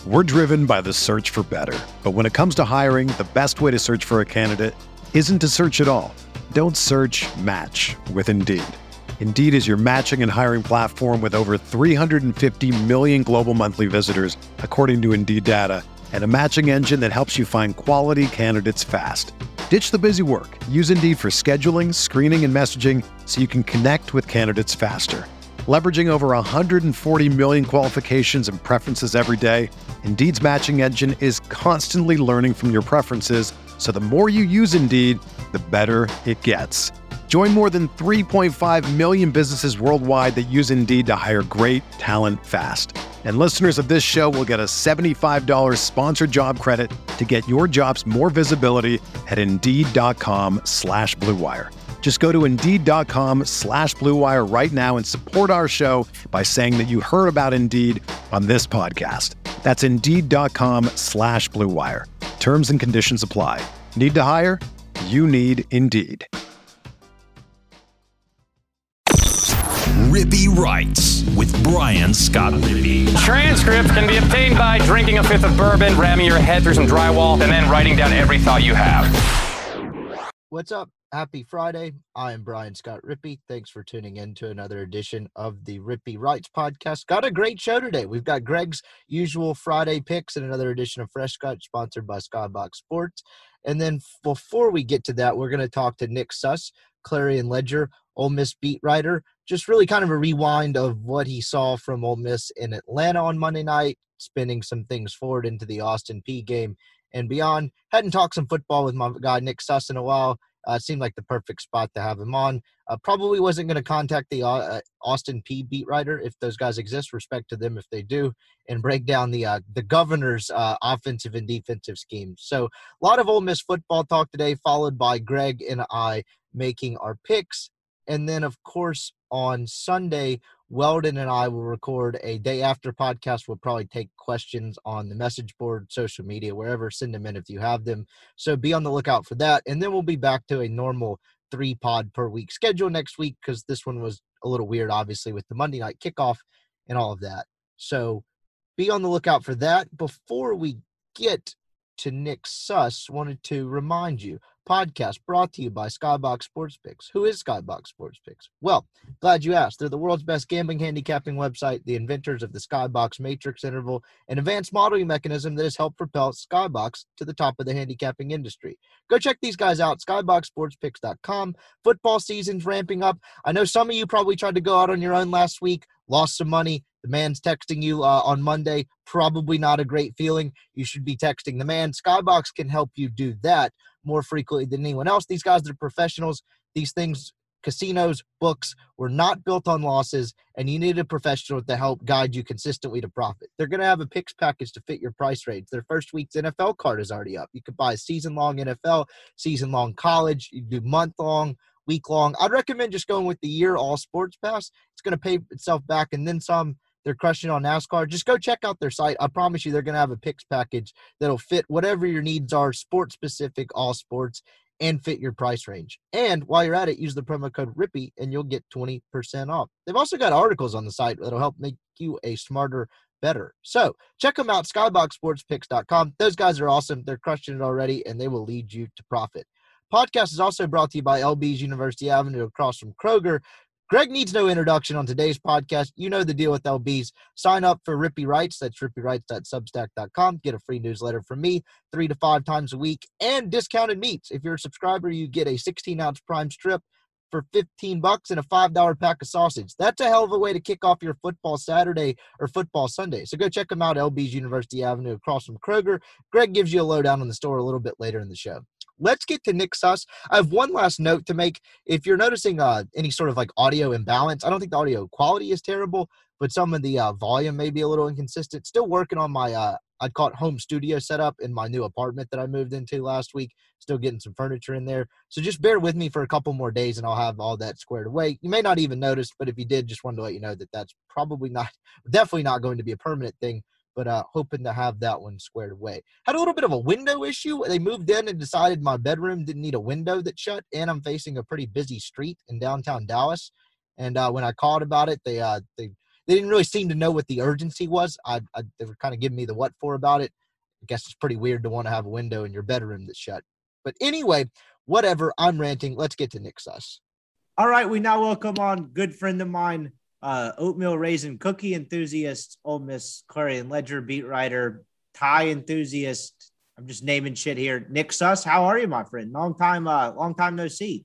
We're driven by the search for better. But when it comes to hiring, the best way to search for a candidate isn't to search at all. Don't search, match with Indeed. Indeed is your matching and hiring platform with over 350 million global monthly visitors, according to Indeed data, and a matching engine that helps you find quality candidates fast. Ditch the busy work. Use Indeed for scheduling, screening, and messaging so you can connect with candidates faster. Leveraging over 140 million qualifications and preferences every day, Indeed's matching engine is constantly learning from your preferences, so the more you use Indeed, the better it gets. Join more than 3.5 million businesses worldwide that use Indeed to hire great talent fast. And listeners of this show will get a $75 sponsored job credit to get your jobs more visibility at Indeed.com/Blue Wire. Just go to Indeed.com/Blue Wire right now and support our show by saying that you heard about Indeed on this podcast. That's Indeed.com/Blue Wire. Terms and conditions apply. Need to hire? You need Indeed. Rippy Writes with Brian Scott Rippey. Transcripts can be obtained by drinking a fifth of bourbon, ramming your head through some drywall, and then writing down every thought you have. What's up? Happy Friday. I am Brian Scott Rippey. Thanks for tuning in to another edition of the Rippy Writes podcast. Got a great show today. We've got Greg's usual Friday picks and another edition of Fresh Cut, sponsored by Skybox Sports. And then before we get to that, we're going to talk to Nick Suss, Clarion Ledger, Ole Miss beat writer. Just really kind of a rewind of what he saw from Ole Miss in Atlanta on Monday night, spinning some things forward into the Austin Peay game and beyond. Hadn't talked some football with my guy Nick Suss in a while. It seemed like the perfect spot to have him on. Probably wasn't going to contact the Austin Peay beat writer if those guys exist. Respect to them if they do, and break down the Governor's offensive and defensive schemes. So a lot of Ole Miss football talk today, followed by Greg and I making our picks. And then, of course, on Sunday, Weldon and I will record a day after podcast. We'll probably take questions on the message board, social media, wherever. Send them in if you have them. So be on the lookout for that. And then we'll be back to a normal 3-pod per week schedule next week, because this one was a little weird, obviously, with the Monday night kickoff and all of that. So be on the lookout for that. Before we get to Nick Suss, wanted to remind you, podcast brought to you by Skybox Sports Picks. Who is Skybox Sports Picks? Well, glad you asked. They're the world's best gambling handicapping website, the inventors of the Skybox Matrix interval, an advanced modeling mechanism that has helped propel Skybox to the top of the handicapping industry. Go check these guys out, skyboxsportspicks.com. Football season's ramping up. I know some of you probably tried to go out on your own last week, lost some money. The man's texting you on Monday. Probably not a great feeling. You should be texting the man. Skybox can help you do that more frequently than anyone else. These guys are professionals. These things, casinos, books, were not built on losses, and you need a professional to help guide you consistently to profit. They're going to have a picks package to fit your price range. Their first week's NFL card is already up. You could buy a season-long NFL, season-long college. You do month-long, week-long. I'd recommend just going with the year all sports pass. It's going to pay itself back and then some. They're crushing on NASCAR. Just go check out their site. I promise you they're going to have a picks package that'll fit whatever your needs are, sports-specific, all sports, and fit your price range. And while you're at it, use the promo code RIPPY, and you'll get 20% off. They've also got articles on the site that'll help make you a smarter, better. So check them out, skyboxsportspicks.com. Those guys are awesome. They're crushing it already, and they will lead you to profit. Podcast is also brought to you by LB's University Avenue across from Kroger. Greg needs no introduction on today's podcast. You know the deal with LB's. Sign up for Rippy Writes. That's rippywrites.substack.com. Get a free newsletter from me 3 to 5 times a week, and discounted meats. If you're a subscriber, you get a 16-ounce prime strip for $15 and a $5 pack of sausage. That's a hell of a way to kick off your football Saturday or football Sunday. So go check them out, LB's University Avenue across from Kroger. Greg gives you a lowdown on the store a little bit later in the show. Let's get to Nick Suss. I have one last note to make. If you're noticing any sort of like audio imbalance, I don't think the audio quality is terrible, but some of the volume may be a little inconsistent. Still working on my, I'd call it home studio setup in my new apartment that I moved into last week. Still getting some furniture in there. So just bear with me for a couple more days and I'll have all that squared away. You may not even notice, but if you did, just wanted to let you know that that's definitely not going to be a permanent thing. But hoping to have that one squared away. Had a little bit of a window issue. They moved in and decided my bedroom didn't need a window that shut, and I'm facing a pretty busy street in downtown Dallas. And when I called about it, they they didn't really seem to know what the urgency was. They were kind of giving me the what for about it. I guess it's pretty weird to want to have a window in your bedroom that's shut. But anyway, whatever. I'm ranting. Let's get to Nick Suss. All right, we now welcome on good friend of mine, oatmeal raisin cookie enthusiast, Ole Miss Clarion Ledger beat writer, tie enthusiast. I'm just naming shit here. Nick Suss, how are you, my friend? Long time no see.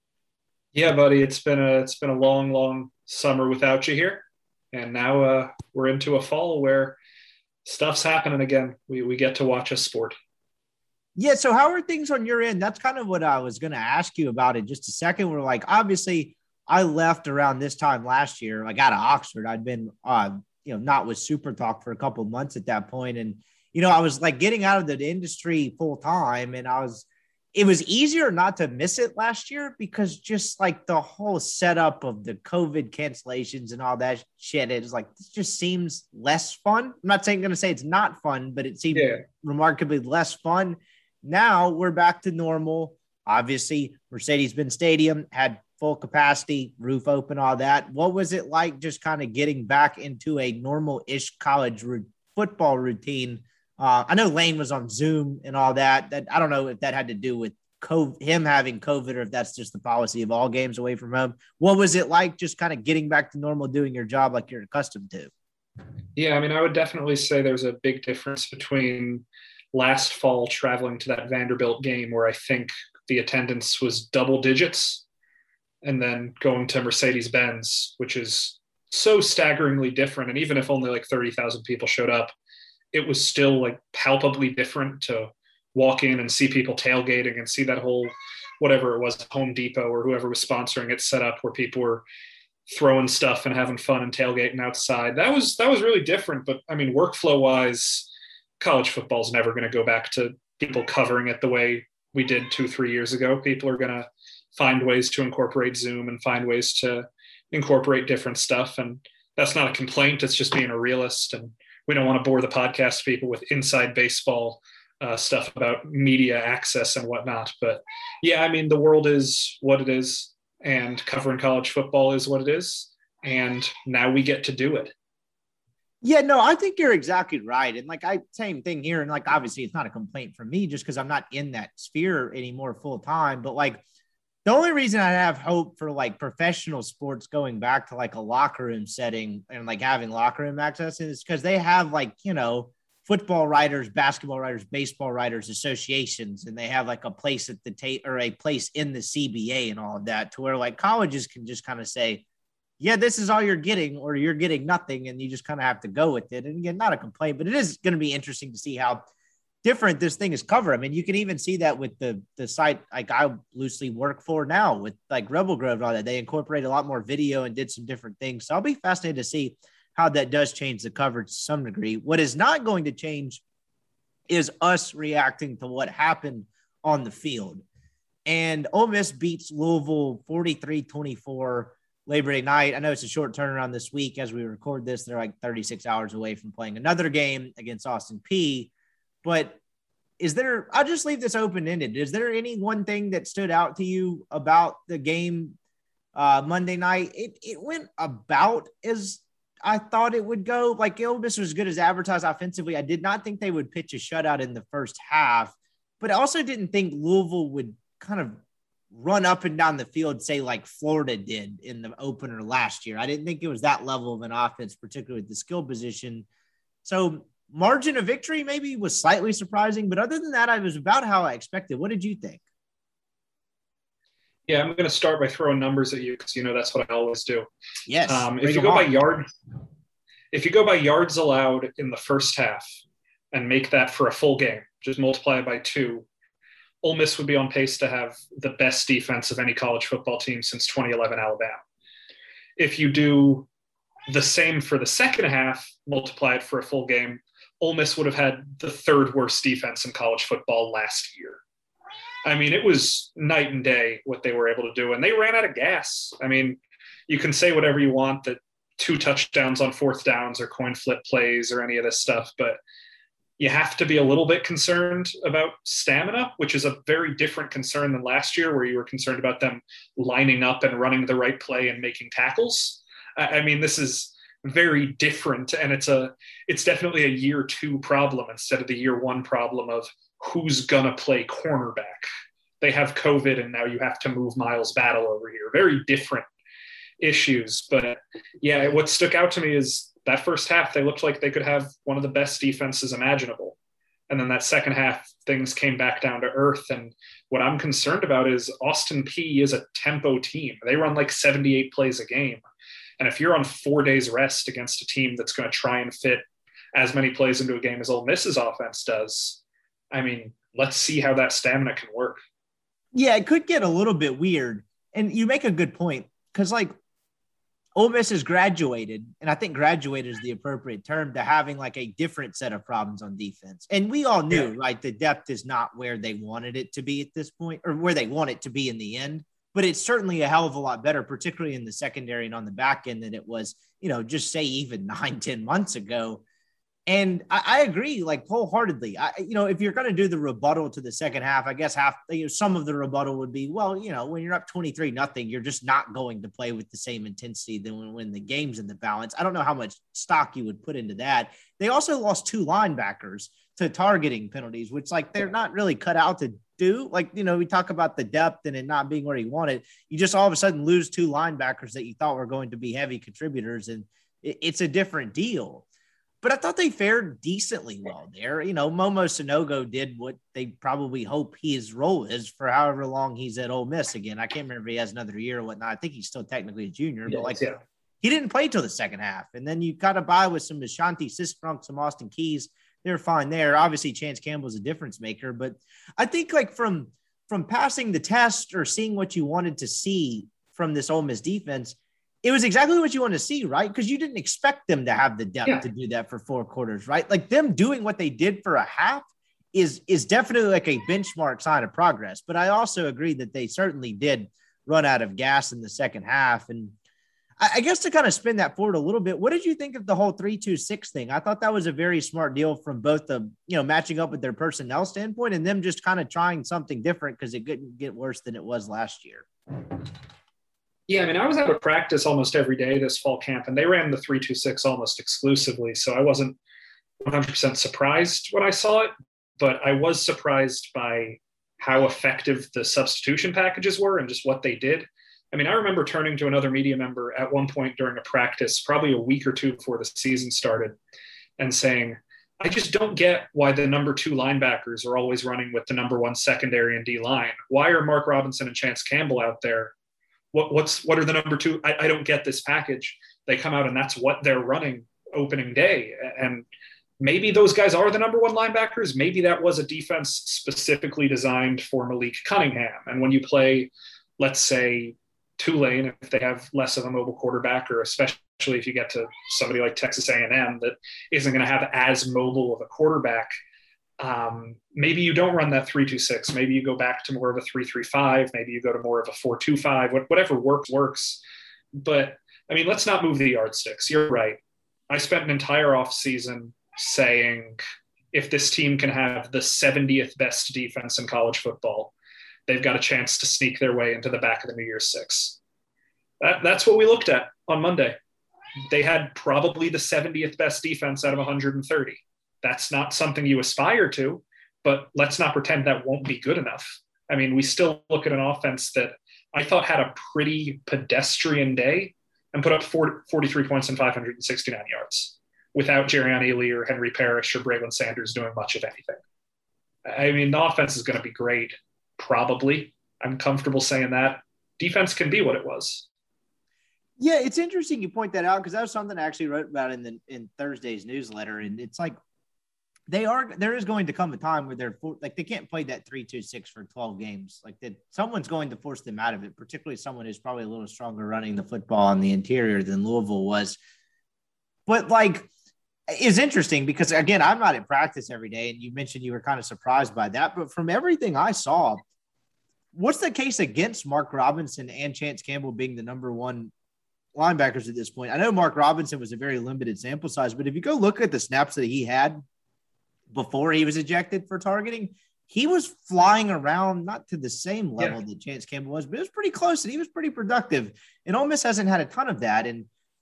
Yeah, buddy, it's been a long summer without you here, and now we're into a fall where stuff's happening again. We get to watch a sport. Yeah, so how are things on your end? That's kind of what I was going to ask you about in just a second. We're like, obviously, I left around this time last year, like out of Oxford. I'd been, not with Super Talk for a couple of months at that point, and I was like getting out of the industry full time, and it was easier not to miss it last year because just like the whole setup of the COVID cancellations and all that shit, it's like, this just seems less fun. I'm not going to say it's not fun, but it seemed remarkably less fun. Now we're back to normal. Obviously, Mercedes-Benz Stadium had full capacity, roof open, all that. What was it like just kind of getting back into a normal-ish college football routine? I know Lane was on Zoom and all that. I don't know if that had to do with him having COVID or if that's just the policy of all games away from home. What was it like just kind of getting back to normal, doing your job like you're accustomed to? Yeah, I mean, I would definitely say there's a big difference between last fall traveling to that Vanderbilt game where I think the attendance was double digits, and then going to Mercedes-Benz, which is so staggeringly different. And even if only like 30,000 people showed up, it was still like palpably different to walk in and see people tailgating and see that whole, whatever it was, Home Depot or whoever was sponsoring it set up where people were throwing stuff and having fun and tailgating outside. That was really different. But I mean, workflow wise, college football is never going to go back to people covering it the way we did 2-3 years ago. People are going to find ways to incorporate Zoom and find ways to incorporate different stuff. And that's not a complaint. It's just being a realist. And we don't want to bore the podcast people with inside baseball stuff about media access and whatnot. But yeah, I mean, the world is what it is, and covering college football is what it is. And now we get to do it. Yeah, no, I think you're exactly right. And like, same thing here. And like, obviously it's not a complaint from me just because I'm not in that sphere anymore full time. But like, the only reason I have hope for like professional sports going back to like a locker room setting and like having locker room access is because they have like, football writers, basketball writers, baseball writers associations, and they have like a place at the or a place in the CBA and all of that, to where like colleges can just kind of say, yeah, this is all you're getting, or you're getting nothing, and you just kind of have to go with it. And again, not a complaint, but it is going to be interesting to see how different this thing is covered. I mean, you can even see that with the site like I loosely work for now with like Rebel Grove and all that. They incorporate a lot more video and did some different things. So I'll be fascinated to see how that does change the coverage to some degree. What is not going to change is us reacting to what happened on the field. And Ole Miss beats Louisville 43-24 Labor Day night. I know it's a short turnaround this week as we record this. They're like 36 hours away from playing another game against Austin Peay. But I'll just leave this open-ended. Is there any one thing that stood out to you about the game Monday night? It went about as I thought it would go. Like, Ole Miss was as good as advertised offensively. I did not think they would pitch a shutout in the first half, but I also didn't think Louisville would kind of run up and down the field, say like Florida did in the opener last year. I didn't think it was that level of an offense, particularly with the skill position. So margin of victory maybe was slightly surprising, but other than that, I was about how I expected. What did you think? Yeah, I'm going to start by throwing numbers at you because that's what I always do. Yes. If you go by yards allowed in the first half and make that for a full game, just multiply it by 2, Ole Miss would be on pace to have the best defense of any college football team since 2011 Alabama. If you do the same for the second half, multiply it for a full game, Ole Miss would have had the 3rd worst defense in college football last year. I mean, it was night and day what they were able to do, and they ran out of gas. I mean, you can say whatever you want that 2 touchdowns on 4th downs or coin flip plays or any of this stuff, but you have to be a little bit concerned about stamina, which is a very different concern than last year where you were concerned about them lining up and running the right play and making tackles. I mean, this is very different. And it's definitely a year 2 problem instead of the year 1 problem of who's going to play cornerback. They have COVID and now you have to move Miles Battle over here. Very different issues. But yeah, what stuck out to me is that first half, they looked like they could have one of the best defenses imaginable. And then that second half, things came back down to earth. And what I'm concerned about is Austin Peay is a tempo team. They run like 78 plays a game. And if you're on 4 days rest against a team that's going to try and fit as many plays into a game as Ole Miss's offense does, I mean, let's see how that stamina can work. Yeah, it could get a little bit weird. And you make a good point because, like, Ole Miss has graduated, and I think graduated is the appropriate term, to having like a different set of problems on defense. And we all knew, right, the depth is not where they wanted it to be at this point, or where they want it to be in the end. But it's certainly a hell of a lot better, particularly in the secondary and on the back end, than it was, just say even 9-10 months ago. And I agree, like, wholeheartedly. If you're going to do the rebuttal to the second half, I guess some of the rebuttal would be, well, when you're up 23-0, you're just not going to play with the same intensity than when the game's in the balance. I don't know how much stock you would put into that. They also lost 2 linebackers to targeting penalties, which, like, they're not really cut out to do. Like, we talk about the depth and it not being where you want it. You just all of a sudden lose 2 linebackers that you thought were going to be heavy contributors, and it's a different deal. But I thought they fared decently well there. Momo Sanogo did what they probably hope his role is for however long he's at Ole Miss again. I can't remember if he has another year or whatnot. I think he's still technically a junior, but he didn't play till the second half. And then you got to buy with some Ashanti Sisfrunk, some Austin Keys. They're fine there. Obviously, Chance Campbell's a difference maker. But I think, like, from passing the test or seeing what you wanted to see from this Ole Miss defense, it was exactly what you want to see, right? Because you didn't expect them to have the depth to do that for 4 quarters, right? Like, them doing what they did for a half is definitely like a benchmark sign of progress. But I also agree that they certainly did run out of gas in the second half. And I guess to kind of spin that forward a little bit, what did you think of the whole 3-2-6 thing? I thought that was a very smart deal from both the, matching up with their personnel standpoint and them just kind of trying something different because it couldn't get worse than it was last year. Yeah, I mean, I was out of practice almost every day this fall camp, and they ran the 3-2-6 almost exclusively. So I wasn't 100% surprised when I saw it, but I was surprised by how effective the substitution packages were and just what they did. I mean, I remember turning to another media member at one point during a practice, probably a week or 2 before the season started, and saying, I just don't get why the number 2 linebackers are always running with the number 1 secondary and D line. Why are Mark Robinson and Chance Campbell out there? What are the number 2? I don't get this package. They come out and that's what they're running opening day. And maybe those guys are the number 1 linebackers. Maybe that was a defense specifically designed for Malik Cunningham. And when you play, let's say, Tulane, if they have less of a mobile quarterback, or especially if you get to somebody like Texas A&M that isn't going to have as mobile of a quarterback, maybe you don't run that 3-2-6. Maybe you go back to more of a 3-3-5. Maybe you go to more of a 4-2-5. Whatever works. But I mean, let's not move the yardsticks. You're right. I spent an entire offseason saying if this team can have the 70th best defense in college football, they've got a chance to sneak their way into the back of the New Year's Six. That's what we looked at on Monday. They had probably the 70th best defense out of 130. That's not something you aspire to, but let's not pretend that won't be good enough. I mean, we still look at an offense that I thought had a pretty pedestrian day and put up 43 points and 569 yards without Jerrion Ealy or Henry Parrish or Braylon Sanders doing much of anything. I mean, the offense is going to be great, probably. I'm comfortable saying that. Defense can be what it was. Yeah, it's interesting you point that out because that was something I actually wrote about in Thursday's newsletter, and it's like there is going to come a time where they can't play that 3-2-6 for 12 games. Like that, someone's going to force them out of it, particularly someone who's probably a little stronger running the football on the interior than Louisville was. But like, it's interesting because again, I'm not at practice every day, and you mentioned you were kind of surprised by that. But from everything I saw, what's the case against Mark Robinson and Chance Campbell being the number 1 linebackers at this point? I know Mark Robinson was a very limited sample size, but if you go look at the snaps that he had before he was ejected for targeting, he was flying around, not to the same level that Chance Campbell was, but it was pretty close and he was pretty productive. And Ole Miss hasn't had a ton of that. And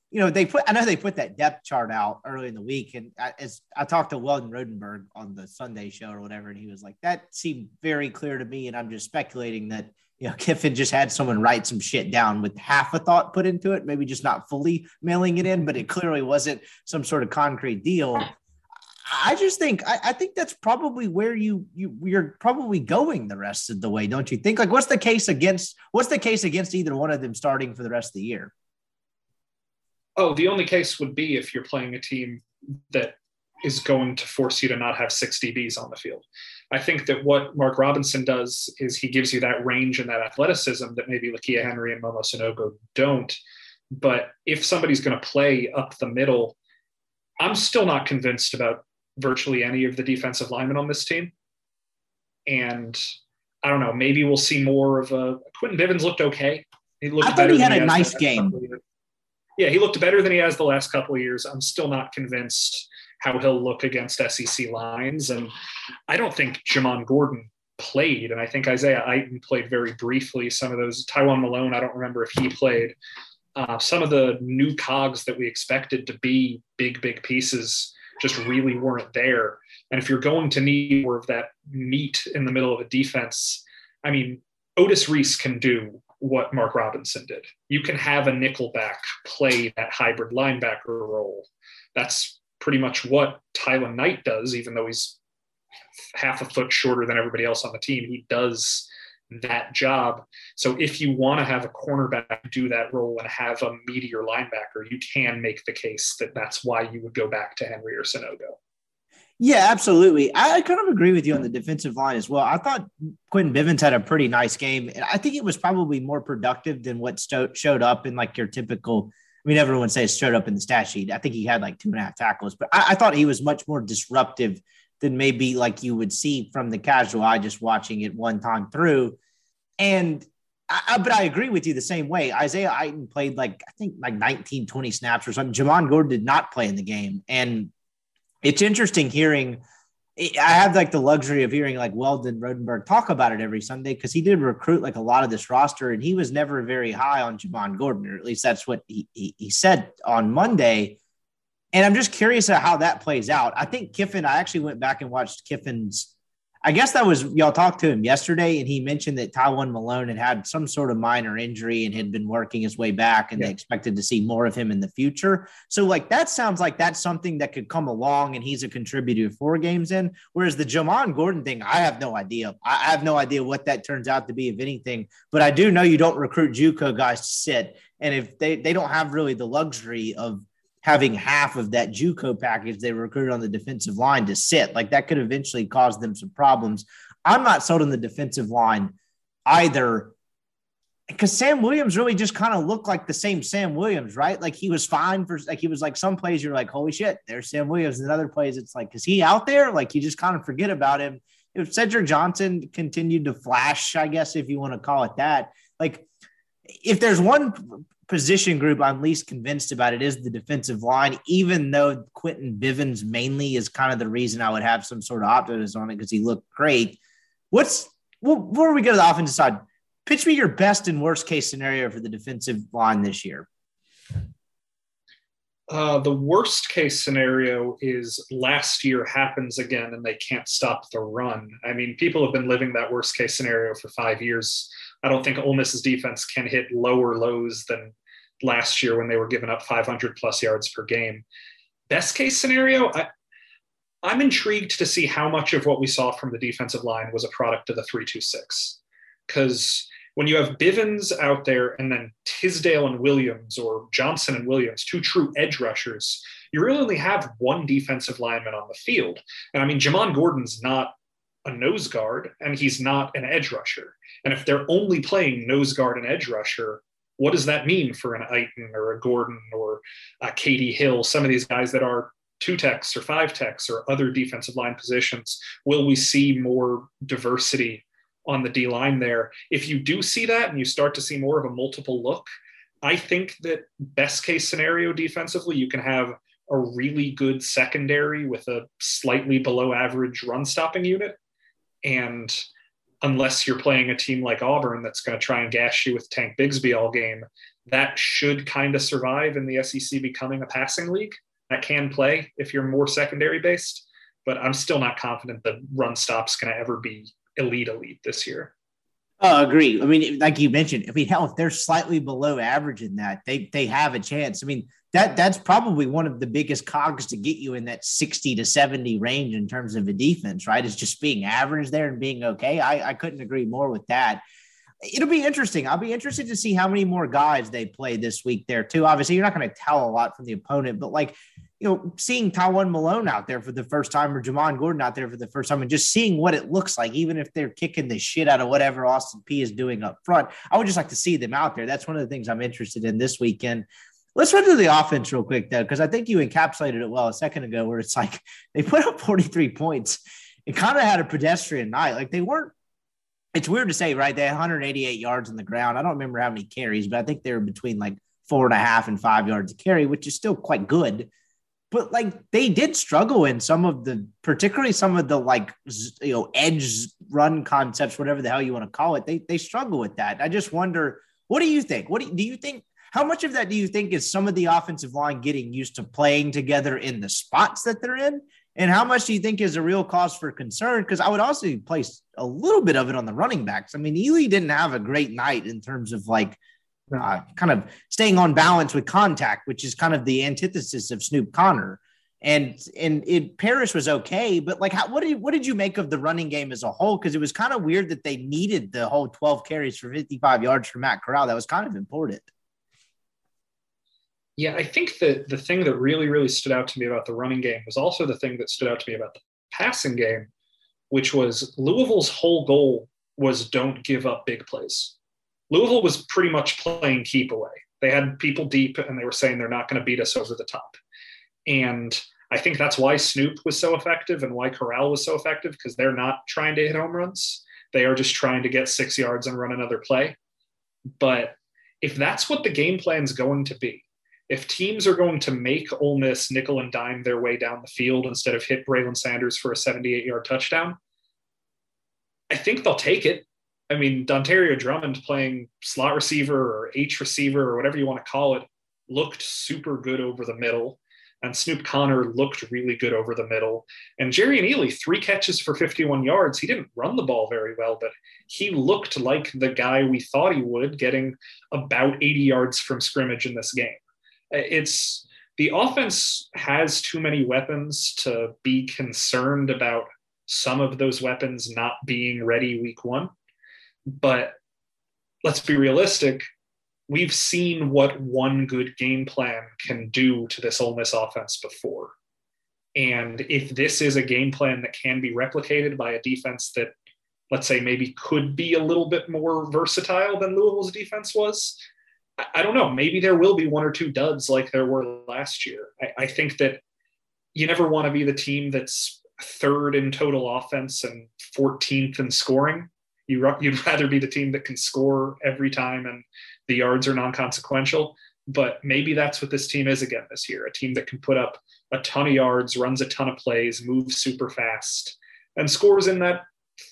I know they put that depth chart out early in the week. And as I talked to Weldon Rodenberg on the Sunday show or whatever, and he was like, that seemed very clear to me. And I'm just speculating that, Kiffin just had someone write some shit down with half a thought put into it, maybe just not fully mailing it in, but it clearly wasn't some sort of concrete deal. I just think, I think that's probably where you're probably going the rest of the way. Don't you think? Like, what's the case against either one of them starting for the rest of the year? Oh, the only case would be if you're playing a team that is going to force you to not have 6 DBs on the field. I think that what Mark Robinson does is he gives you that range and that athleticism that maybe Lakia Henry and Momo Sanogo don't. But if somebody's going to play up the middle, I'm still not convinced about virtually any of the defensive linemen on this team. And I don't know, maybe we'll see more of Quentin Bivens looked okay. I thought he had a nice game. Yeah, he looked better than he has the last couple of years. I'm still not convinced how he'll look against SEC lines. And I don't think Jamon Gordon played. And I think Isaiah Eiton played very briefly. Some of those, Tywone Malone, I don't remember if he played. Some of the new cogs that we expected to be big pieces just really weren't there. And if you're going to need more of that meat in the middle of a defense, I mean, Otis Reese can do what Mark Robinson did. You can have a nickelback play that hybrid linebacker role. That's pretty much what Tylan Knight does, even though he's half a foot shorter than everybody else on the team. He does that job. So if you want to have a cornerback do that role and have a meatier linebacker, you can make the case that that's why you would go back to Henry or Sanogo. Yeah, absolutely. I kind of agree with you on the defensive line as well. I thought Quentin Bivens had a pretty nice game. And I think it was probably more productive than what showed up in like your typical, I mean, everyone says showed up in the stat sheet. I think he had like 2.5 tackles, but I thought he was much more disruptive than maybe like you would see from the casual eye just watching it one time through. And but I agree with you the same way. Isaiah Eiton played like 19, 20 snaps or something. Jamon Gordon did not play in the game. And it's interesting hearing, I have like the luxury of hearing like Weldon Rodenberg talk about it every Sunday because he did recruit like a lot of this roster and he was never very high on Jamon Gordon, or at least that's what he said on Monday. And I'm just curious at how that plays out. I think Kiffin, I actually went back and watched Kiffin's, I guess that was, y'all talked to him yesterday and he mentioned that Tywone Malone had some sort of minor injury and had been working his way back and they expected to see more of him in the future. So like, that sounds like that's something that could come along and he's a contributor 4 games in. Whereas the Jamon Gordon thing, I have no idea. I have no idea what that turns out to be, if anything, but I do know you don't recruit JUCO guys to sit. And if they don't have really the luxury of having half of that JUCO package they recruited on the defensive line to sit, like that could eventually cause them some problems. I'm not sold on the defensive line either because Sam Williams really just kind of looked like the same Sam Williams, right? Like he was fine for, like he was like some plays you're like, holy shit, there's Sam Williams. And other plays it's like, is he out there? Like you just kind of forget about him. If Cedric Johnson continued to flash, I guess if you want to call it that, like if there's one position group I'm least convinced about, it is the defensive line, even though Quentin Bivens mainly is kind of the reason I would have some sort of optimism on it because he looked great. Before we go to the offensive side, pitch me your best and worst case scenario for the defensive line this year. The worst case scenario is last year happens again and they can't stop the run. I mean, people have been living that worst case scenario for 5 years. I don't think Ole Miss's defense can hit lower lows than last year when they were giving up 500 plus yards per game. Best case scenario, I'm intrigued to see how much of what we saw from the defensive line was a product of the 3-2-6. Because when you have Bivens out there and then Tisdale and Williams or Johnson and Williams, 2 true edge rushers, you really only have 1 defensive lineman on the field. And I mean, Jamon Gordon's not a nose guard and he's not an edge rusher. And if they're only playing nose guard and edge rusher, what does that mean for an Eiton or a Gordon or a Katie Hill, some of these guys that are 2 techs or 5 techs or other defensive line positions? Will we see more diversity on the D line there? If you do see that and you start to see more of a multiple look, I think that best case scenario defensively, you can have a really good secondary with a slightly below average run stopping unit. And unless you're playing a team like Auburn that's going to try and gash you with Tank Bigsby all game, that should kind of survive in the SEC becoming a passing league. That can play if you're more secondary based, but I'm still not confident the run stop's going to ever be elite this year. Oh, agree. I mean, like you mentioned, hell, if they're slightly below average in that, they have a chance. I mean, that's probably one of the biggest cogs to get you in that 60 to 70 range in terms of a defense, right? Is just being average there and being okay. I couldn't agree more with that. It'll be interesting. I'll be interested to see how many more guys they play this week there too. Obviously, you're not going to tell a lot from the opponent, but seeing Tywone Malone out there for the first time or Jamon Gordon out there for the first time and just seeing what it looks like, even if they're kicking the shit out of whatever Austin Peay is doing up front, I would just like to see them out there. That's one of the things I'm interested in this weekend. Let's run through the offense real quick, though, because I think you encapsulated it well a second ago, where it's like they put up 43 points. It kind of had a pedestrian night. Like they weren't, it's weird to say, right? They had 188 yards on the ground. I don't remember how many carries, but I think they were between like 4.5 and 5 yards a carry, which is still quite good. But they did struggle in particularly some of the edge run concepts, whatever the hell you want to call it. They struggle with that. I just wonder, what do you think? Do you think? How much of that do you think is some of the offensive line getting used to playing together in the spots that they're in? And how much do you think is a real cause for concern? Because I would also place a little bit of it on the running backs. I mean, Ely didn't have a great night in terms of kind of staying on balance with contact, which is kind of the antithesis of Snoop Connor. And Parrish was okay, but what did you make of the running game as a whole? Because it was kind of weird that they needed the whole 12 carries for 55 yards for Matt Corral. That was kind of important. Yeah, I think that the thing that really, really stood out to me about the running game was also the thing that stood out to me about the passing game, which was Louisville's whole goal was don't give up big plays. Louisville was pretty much playing keep away. They had people deep and they were saying they're not going to beat us over the top. And I think that's why Snoop was so effective and why Corral was so effective, because they're not trying to hit home runs. They are just trying to get 6 yards and run another play. But if that's what the game plan is going to be, if teams are going to make Ole Miss nickel and dime their way down the field instead of hit Braylon Sanders for a 78-yard touchdown, I think they'll take it. I mean, Dontario Drummond playing slot receiver or H receiver or whatever you want to call it looked super good over the middle. And Snoop Connor looked really good over the middle. And Jerrion Ealy, 3 catches for 51 yards. He didn't run the ball very well, but he looked like the guy we thought he would, getting about 80 yards from scrimmage in this game. It's the offense has too many weapons to be concerned about some of those weapons not being ready week one. But let's be realistic. We've seen what one good game plan can do to this Ole Miss offense before. And if this is a game plan that can be replicated by a defense that, let's say, maybe could be a little bit more versatile than Louisville's defense was, I don't know. Maybe there will be 1 or 2 duds like there were last year. I think that you never want to be the team that's 3rd in total offense and 14th in scoring. You'd rather be the team that can score every time and the yards are non-consequential. But maybe that's what this team is again this year, a team that can put up a ton of yards, runs a ton of plays, moves super fast, and scores in that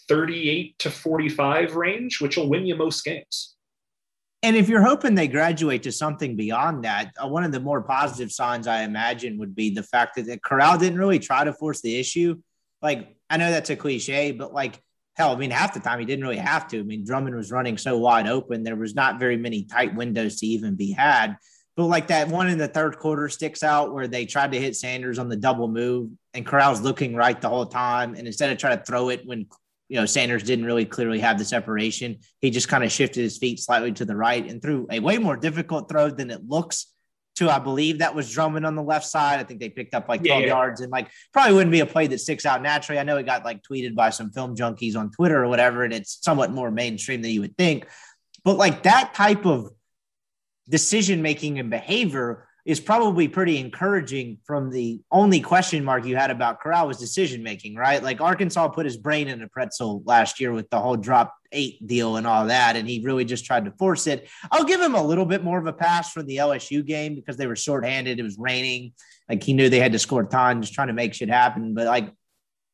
38 to 45 range, which will win you most games. And if you're hoping they graduate to something beyond that, one of the more positive signs I imagine would be the fact that Corral didn't really try to force the issue. I know that's a cliche, but hell, half the time he didn't really have to. Drummond was running so wide open. There was not very many tight windows to even be had. But that one in the third quarter sticks out where they tried to hit Sanders on the double move and Corral's looking right the whole time. And instead of trying to throw it when Sanders didn't really clearly have the separation, he just kind of shifted his feet slightly to the right and threw a way more difficult throw than it looks to, I believe that was Drummond on the left side. I think they picked up 12 yards and probably wouldn't be a play that sticks out naturally. I know it got tweeted by some film junkies on Twitter or whatever, and it's somewhat more mainstream than you would think. But that type of decision-making and behavior is probably pretty encouraging. From the only question mark you had about Corral was decision-making, right? Arkansas put his brain in a pretzel last year with the whole drop 8 deal and all that, and he really just tried to force it. I'll give him a little bit more of a pass for the LSU game because they were shorthanded. It was raining. He knew they had to score time, just trying to make shit happen. But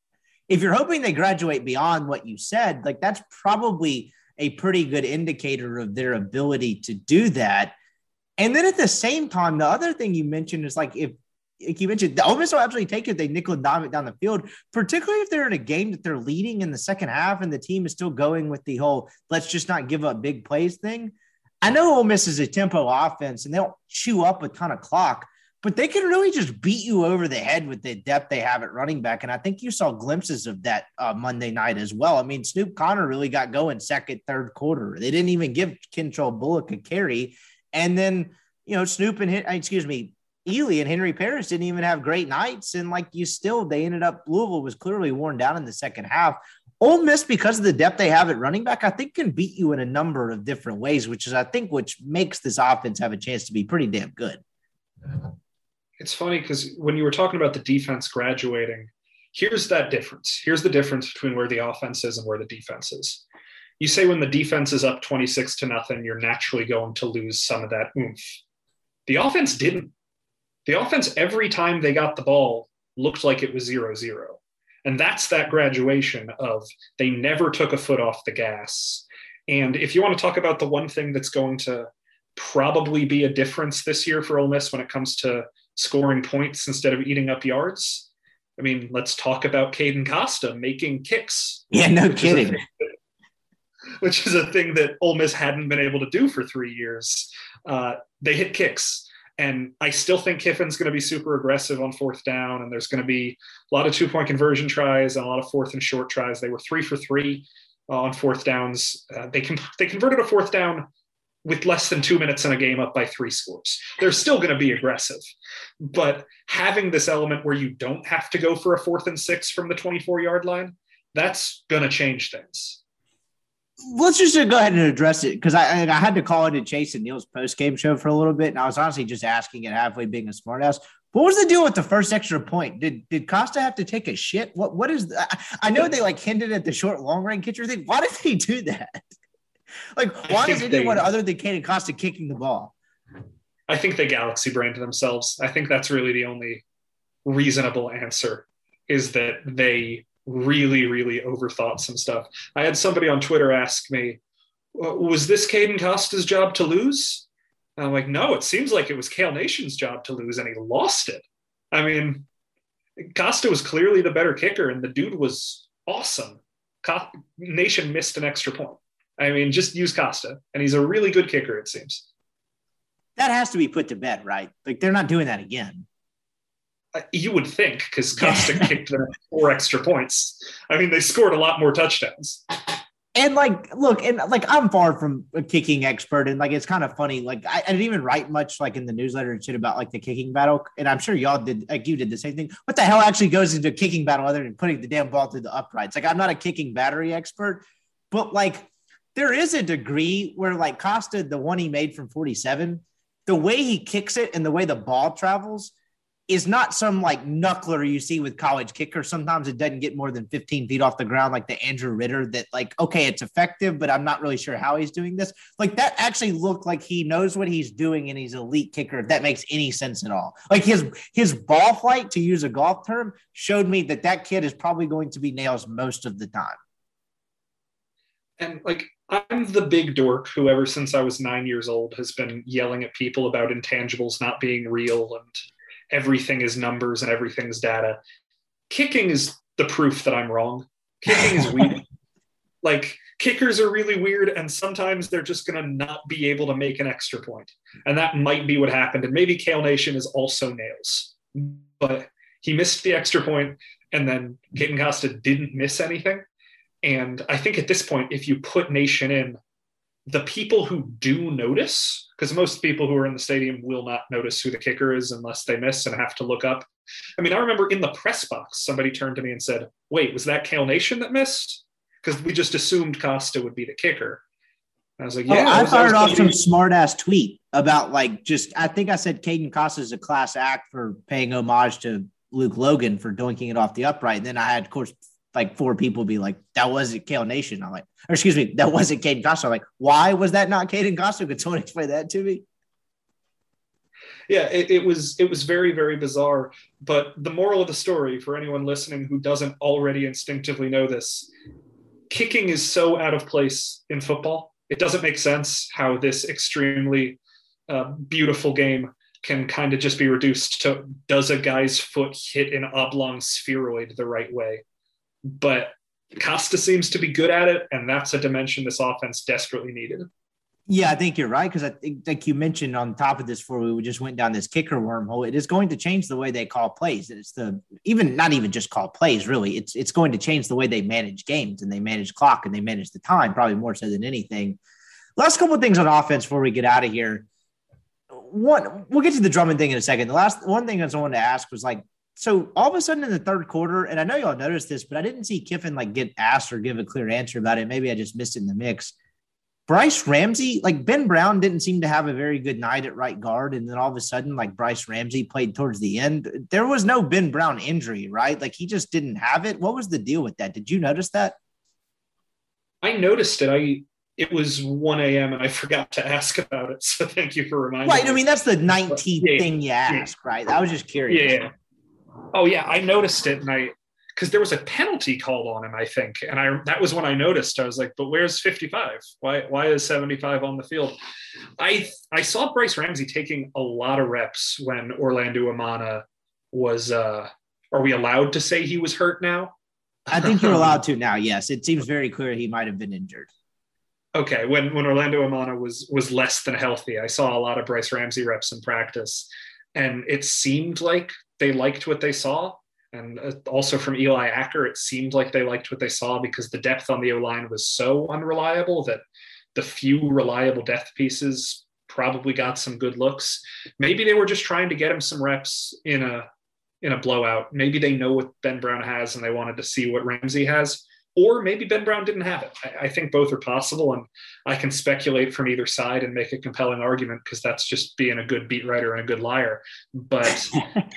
if you're hoping they graduate beyond what you said, like that's probably a pretty good indicator of their ability to do that. And then at the same time, the other thing you mentioned is like if you mentioned, the Ole Miss will absolutely take it. They nickel and dime it down the field, particularly if they're in a game that they're leading in the second half and the team is still going with the whole let's just not give up big plays thing. I know Ole Miss is a tempo offense and they don't chew up a ton of clock, but they can really just beat you over the head with the depth they have at running back. And I think you saw glimpses of that Monday night as well. I mean, Snoop Connor really got going second, third quarter. They didn't even give Kentrell Bullock a carry. And then, Snoop and Ely and Henry Parrish didn't even have great nights. And Louisville was clearly worn down in the second half. Ole Miss, because of the depth they have at running back, I think can beat you in a number of different ways, which makes this offense have a chance to be pretty damn good. It's funny because when you were talking about the defense graduating, here's that difference. Here's the difference between where the offense is and where the defense is. You say when the defense is up 26-0, you're naturally going to lose some of that oomph. The offense didn't. The offense, every time they got the ball, looked like it was 0-0. And that's that graduation of they never took a foot off the gas. And if you want to talk about the one thing that's going to probably be a difference this year for Ole Miss when it comes to scoring points instead of eating up yards, I mean, let's talk about Caden Costa making kicks. Yeah, no kidding. Which is a thing that Ole Miss hadn't been able to do for 3 years. They hit kicks. And I still think Kiffin's going to be super aggressive on fourth down, and there's going to be a lot of 2-point conversion tries and a lot of fourth and short tries. They were 3 for 3 on fourth downs. They converted a fourth down with less than 2 minutes in a game up by 3 scores. They're still going to be aggressive, but having this element where you don't have to go for a 4th and 6 from the 24-yard line, that's going to change things. Let's just go ahead and address it because I had to call into Chase and Neil's post-game show for a little bit, and I was honestly just asking it halfway, being a smartass. What was the deal with the first extra point? Did Costa have to take a shit? What is that? I know they hinted at the short long range catcher thing. Why did they do that? Why is anyone other than Caden Costa kicking the ball? I think they galaxy branded themselves. I think that's really the only reasonable answer, is that they really, really overthought some stuff. I had somebody on Twitter ask me, was this Caden Costa's job to lose? And I'm like, no, it seems like it was Kale Nation's job to lose, and he lost it. I mean, Costa was clearly the better kicker, and the dude was awesome. Nation missed an extra point. I mean, just use Costa, and he's a really good kicker, it seems. That has to be put to bed, right? They're not doing that again. You would think, because Costa kicked them 4 extra points. I mean, they scored a lot more touchdowns. And I'm far from a kicking expert, and it's kind of funny. I didn't even write much in the newsletter and shit about the kicking battle. And I'm sure y'all did, you did the same thing. What the hell actually goes into a kicking battle other than putting the damn ball through the uprights? I'm not a kicking battery expert, but there is a degree where Costa, the one he made from 47, the way he kicks it and the way the ball travels is not some knuckler you see with college kickers. Sometimes it doesn't get more than 15 feet off the ground, like the Andrew Ritter that okay, it's effective, but I'm not really sure how he's doing this. That actually looked like he knows what he's doing and he's an elite kicker, if that makes any sense at all. His ball flight, to use a golf term, showed me that kid is probably going to be nails most of the time. And I'm the big dork who ever since I was 9 years old has been yelling at people about intangibles not being real and everything is numbers and everything's data. Kicking is the proof that I'm wrong. Kicking is weird. Kickers are really weird, and sometimes they're just going to not be able to make an extra point. And that might be what happened. And maybe Kale Nation is also nails. But he missed the extra point, and then Caden Costa didn't miss anything. And I think at this point, if you put Nation in, the people who do notice, because most people who are in the stadium will not notice who the kicker is unless they miss and have to look up. I mean, I remember in the press box, somebody turned to me and said, wait, was that Kale Nation that missed? Because we just assumed Costa would be the kicker. And I was like, yeah. I fired off some smart ass tweet about I think I said Caden Costa is a class act for paying homage to Luke Logan for doinking it off the upright. And then I had, of course, 4 people be like, that wasn't Kale Nation. I'm that wasn't Caden Costa. I'm why was that not Caden Costa? Could someone explain that to me? Yeah, it was very, very bizarre. But the moral of the story, for anyone listening who doesn't already instinctively know this, kicking is so out of place in football. It doesn't make sense how this extremely beautiful game can kind of just be reduced to, does a guy's foot hit an oblong spheroid the right way? But Costa seems to be good at it, and that's a dimension this offense desperately needed. Yeah, I think you're right, because I think, like you mentioned on top of this, before we just went down this kicker wormhole, it is going to change the way they call plays. It's not even just call plays, really. It's going to change the way they manage games, and they manage clock, and they manage the time, probably more so than anything. Last couple of things on offense before we get out of here. One, we'll get to the Drummond thing in a second. The last one thing I wanted to ask was, like, so all of a sudden in the third quarter, and I know y'all noticed this, but I didn't see Kiffin get asked or give a clear answer about it. Maybe I just missed it in the mix. Bryce Ramsey, Ben Brown didn't seem to have a very good night at right guard. And then all of a sudden, Bryce Ramsey played towards the end. There was no Ben Brown injury, right? He just didn't have it. What was the deal with that? Did you notice that? I noticed it. It was 1 a.m. and I forgot to ask about it. So thank you for reminding me. Right. I mean, that's the 19th thing you ask, right? I was just curious. Yeah. Oh, yeah. I noticed it, and because there was a penalty called on him, I think. And that was when I noticed. I was like, but where's 55? Why is 75 on the field? I saw Bryce Ramsey taking a lot of reps when Orlando Amana was are we allowed to say he was hurt now? I think you're allowed to now, yes. It seems very clear he might have been injured. Okay, when Orlando Amana was less than healthy, I saw a lot of Bryce Ramsey reps in practice. And it seemed like they liked what they saw. And also from Eli Acker, it seemed like they liked what they saw, because the depth on the O-line was so unreliable that the few reliable depth pieces probably got some good looks. Maybe they were just trying to get him some reps in a blowout. Maybe they know what Ben Brown has and they wanted to see what Ramsey has. Or maybe Ben Brown didn't have it. I think both are possible, and I can speculate from either side and make a compelling argument, because that's just being a good beat writer and a good liar. But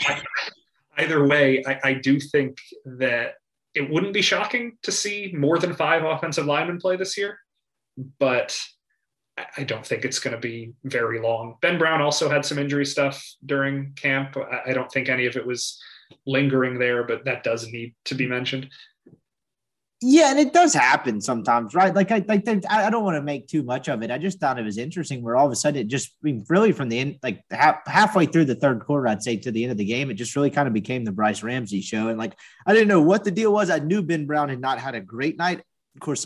either way, I do think that it wouldn't be shocking to see more than 5 offensive linemen play this year, but I don't think it's going to be very long. Ben Brown also had some injury stuff during camp. I don't think any of it was lingering there, but that does need to be mentioned. Yeah, and it does happen sometimes, right? I don't want to make too much of it. I just thought it was interesting where all of a sudden it just really from the end, halfway through the third quarter, I'd say, to the end of the game, it just really kind of became the Bryce Ramsey show. And I didn't know what the deal was. I knew Ben Brown had not had a great night. Of course,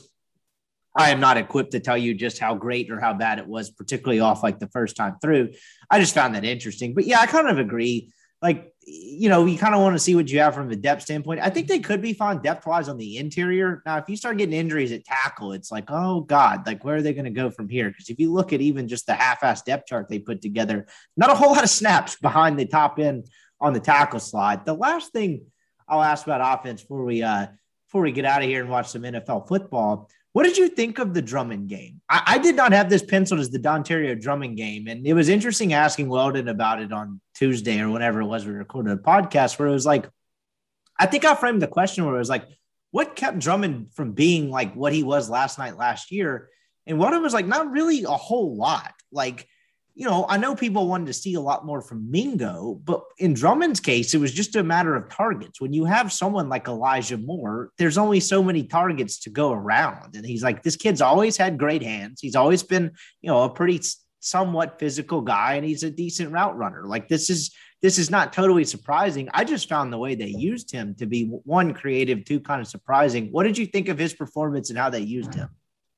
I am not equipped to tell you just how great or how bad it was, particularly off the first time through. I just found that interesting. But yeah, I kind of agree. You kind of want to see what you have from a depth standpoint. I think they could be fine depth-wise on the interior. Now, if you start getting injuries at tackle, it's oh, God, where are they going to go from here? Because if you look at even just the half-ass depth chart they put together, not a whole lot of snaps behind the top end on the tackle slide. The last thing I'll ask about offense before we get out of here and watch some NFL football, what did you think of the Drummond game? I did not have this penciled as the Dontario Drummond game, and it was interesting asking Weldon about it on Tuesday or whenever it was we recorded a podcast, where it was I think I framed the question where it was what kept Drummond from being what he was last year? And Weldon was not really a whole lot. I know people wanted to see a lot more from Mingo, but in Drummond's case, it was just a matter of targets. When you have someone like Elijah Moore, there's only so many targets to go around. And he's this kid's always had great hands. He's always been, a pretty somewhat physical guy, and he's a decent route runner. This is not totally surprising. I just found the way they used him to be, one, creative, two, kind of surprising. What did you think of his performance and how they used him?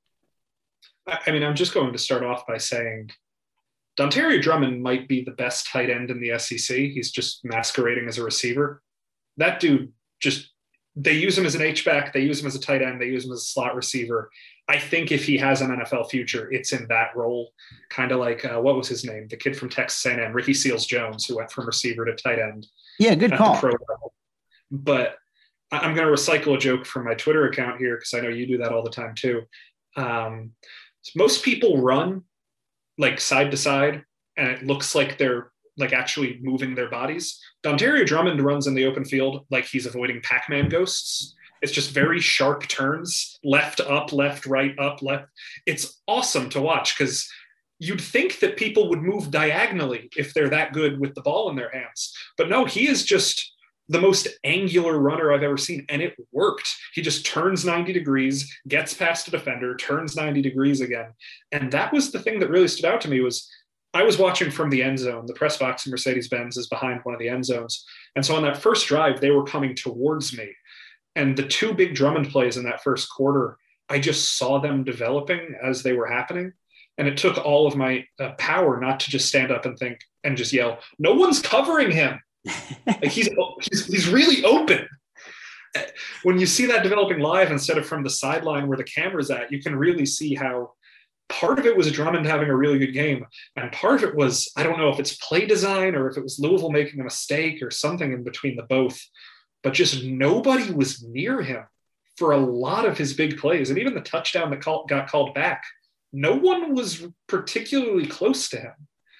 I mean, I'm just going to start off by saying Dontario Drummond might be the best tight end in the SEC. He's just masquerading as a receiver. That dude they use him as an H-back. They use him as a tight end. They use him as a slot receiver. I think if he has an NFL future, it's in that role. Kind of what was his name? The kid from Texas A&M, Ricky Seals-Jones, who went from receiver to tight end. Yeah, good call. Pro level. But I'm going to recycle a joke from my Twitter account here, because I know you do that all the time too. Most people run side to side, and it looks like they're actually moving their bodies. Dontario Drummond runs in the open field like he's avoiding Pac-Man ghosts. It's just very sharp turns, left, up, left, right, up, left. It's awesome to watch, because you'd think that people would move diagonally if they're that good with the ball in their hands. But no, he is just the most angular runner I've ever seen, and it worked. He just turns 90 degrees, gets past a defender, turns 90 degrees again. And that was the thing that really stood out to me. Was I was watching from the end zone. The press box in Mercedes-Benz is behind one of the end zones. And so on that first drive, they were coming towards me. And the two big Drummond plays in that first quarter, I just saw them developing as they were happening. And it took all of my power not to just stand up and think and just yell, "No one's covering him." Like he's really open. When you see that developing live instead of from the sideline where the camera's at, you can really see how part of it was Drummond having a really good game. And part of it was, I don't know if it's play design or if it was Louisville making a mistake or something in between the both, but just nobody was near him for a lot of his big plays. And even the touchdown that got called back, no one was particularly close to him.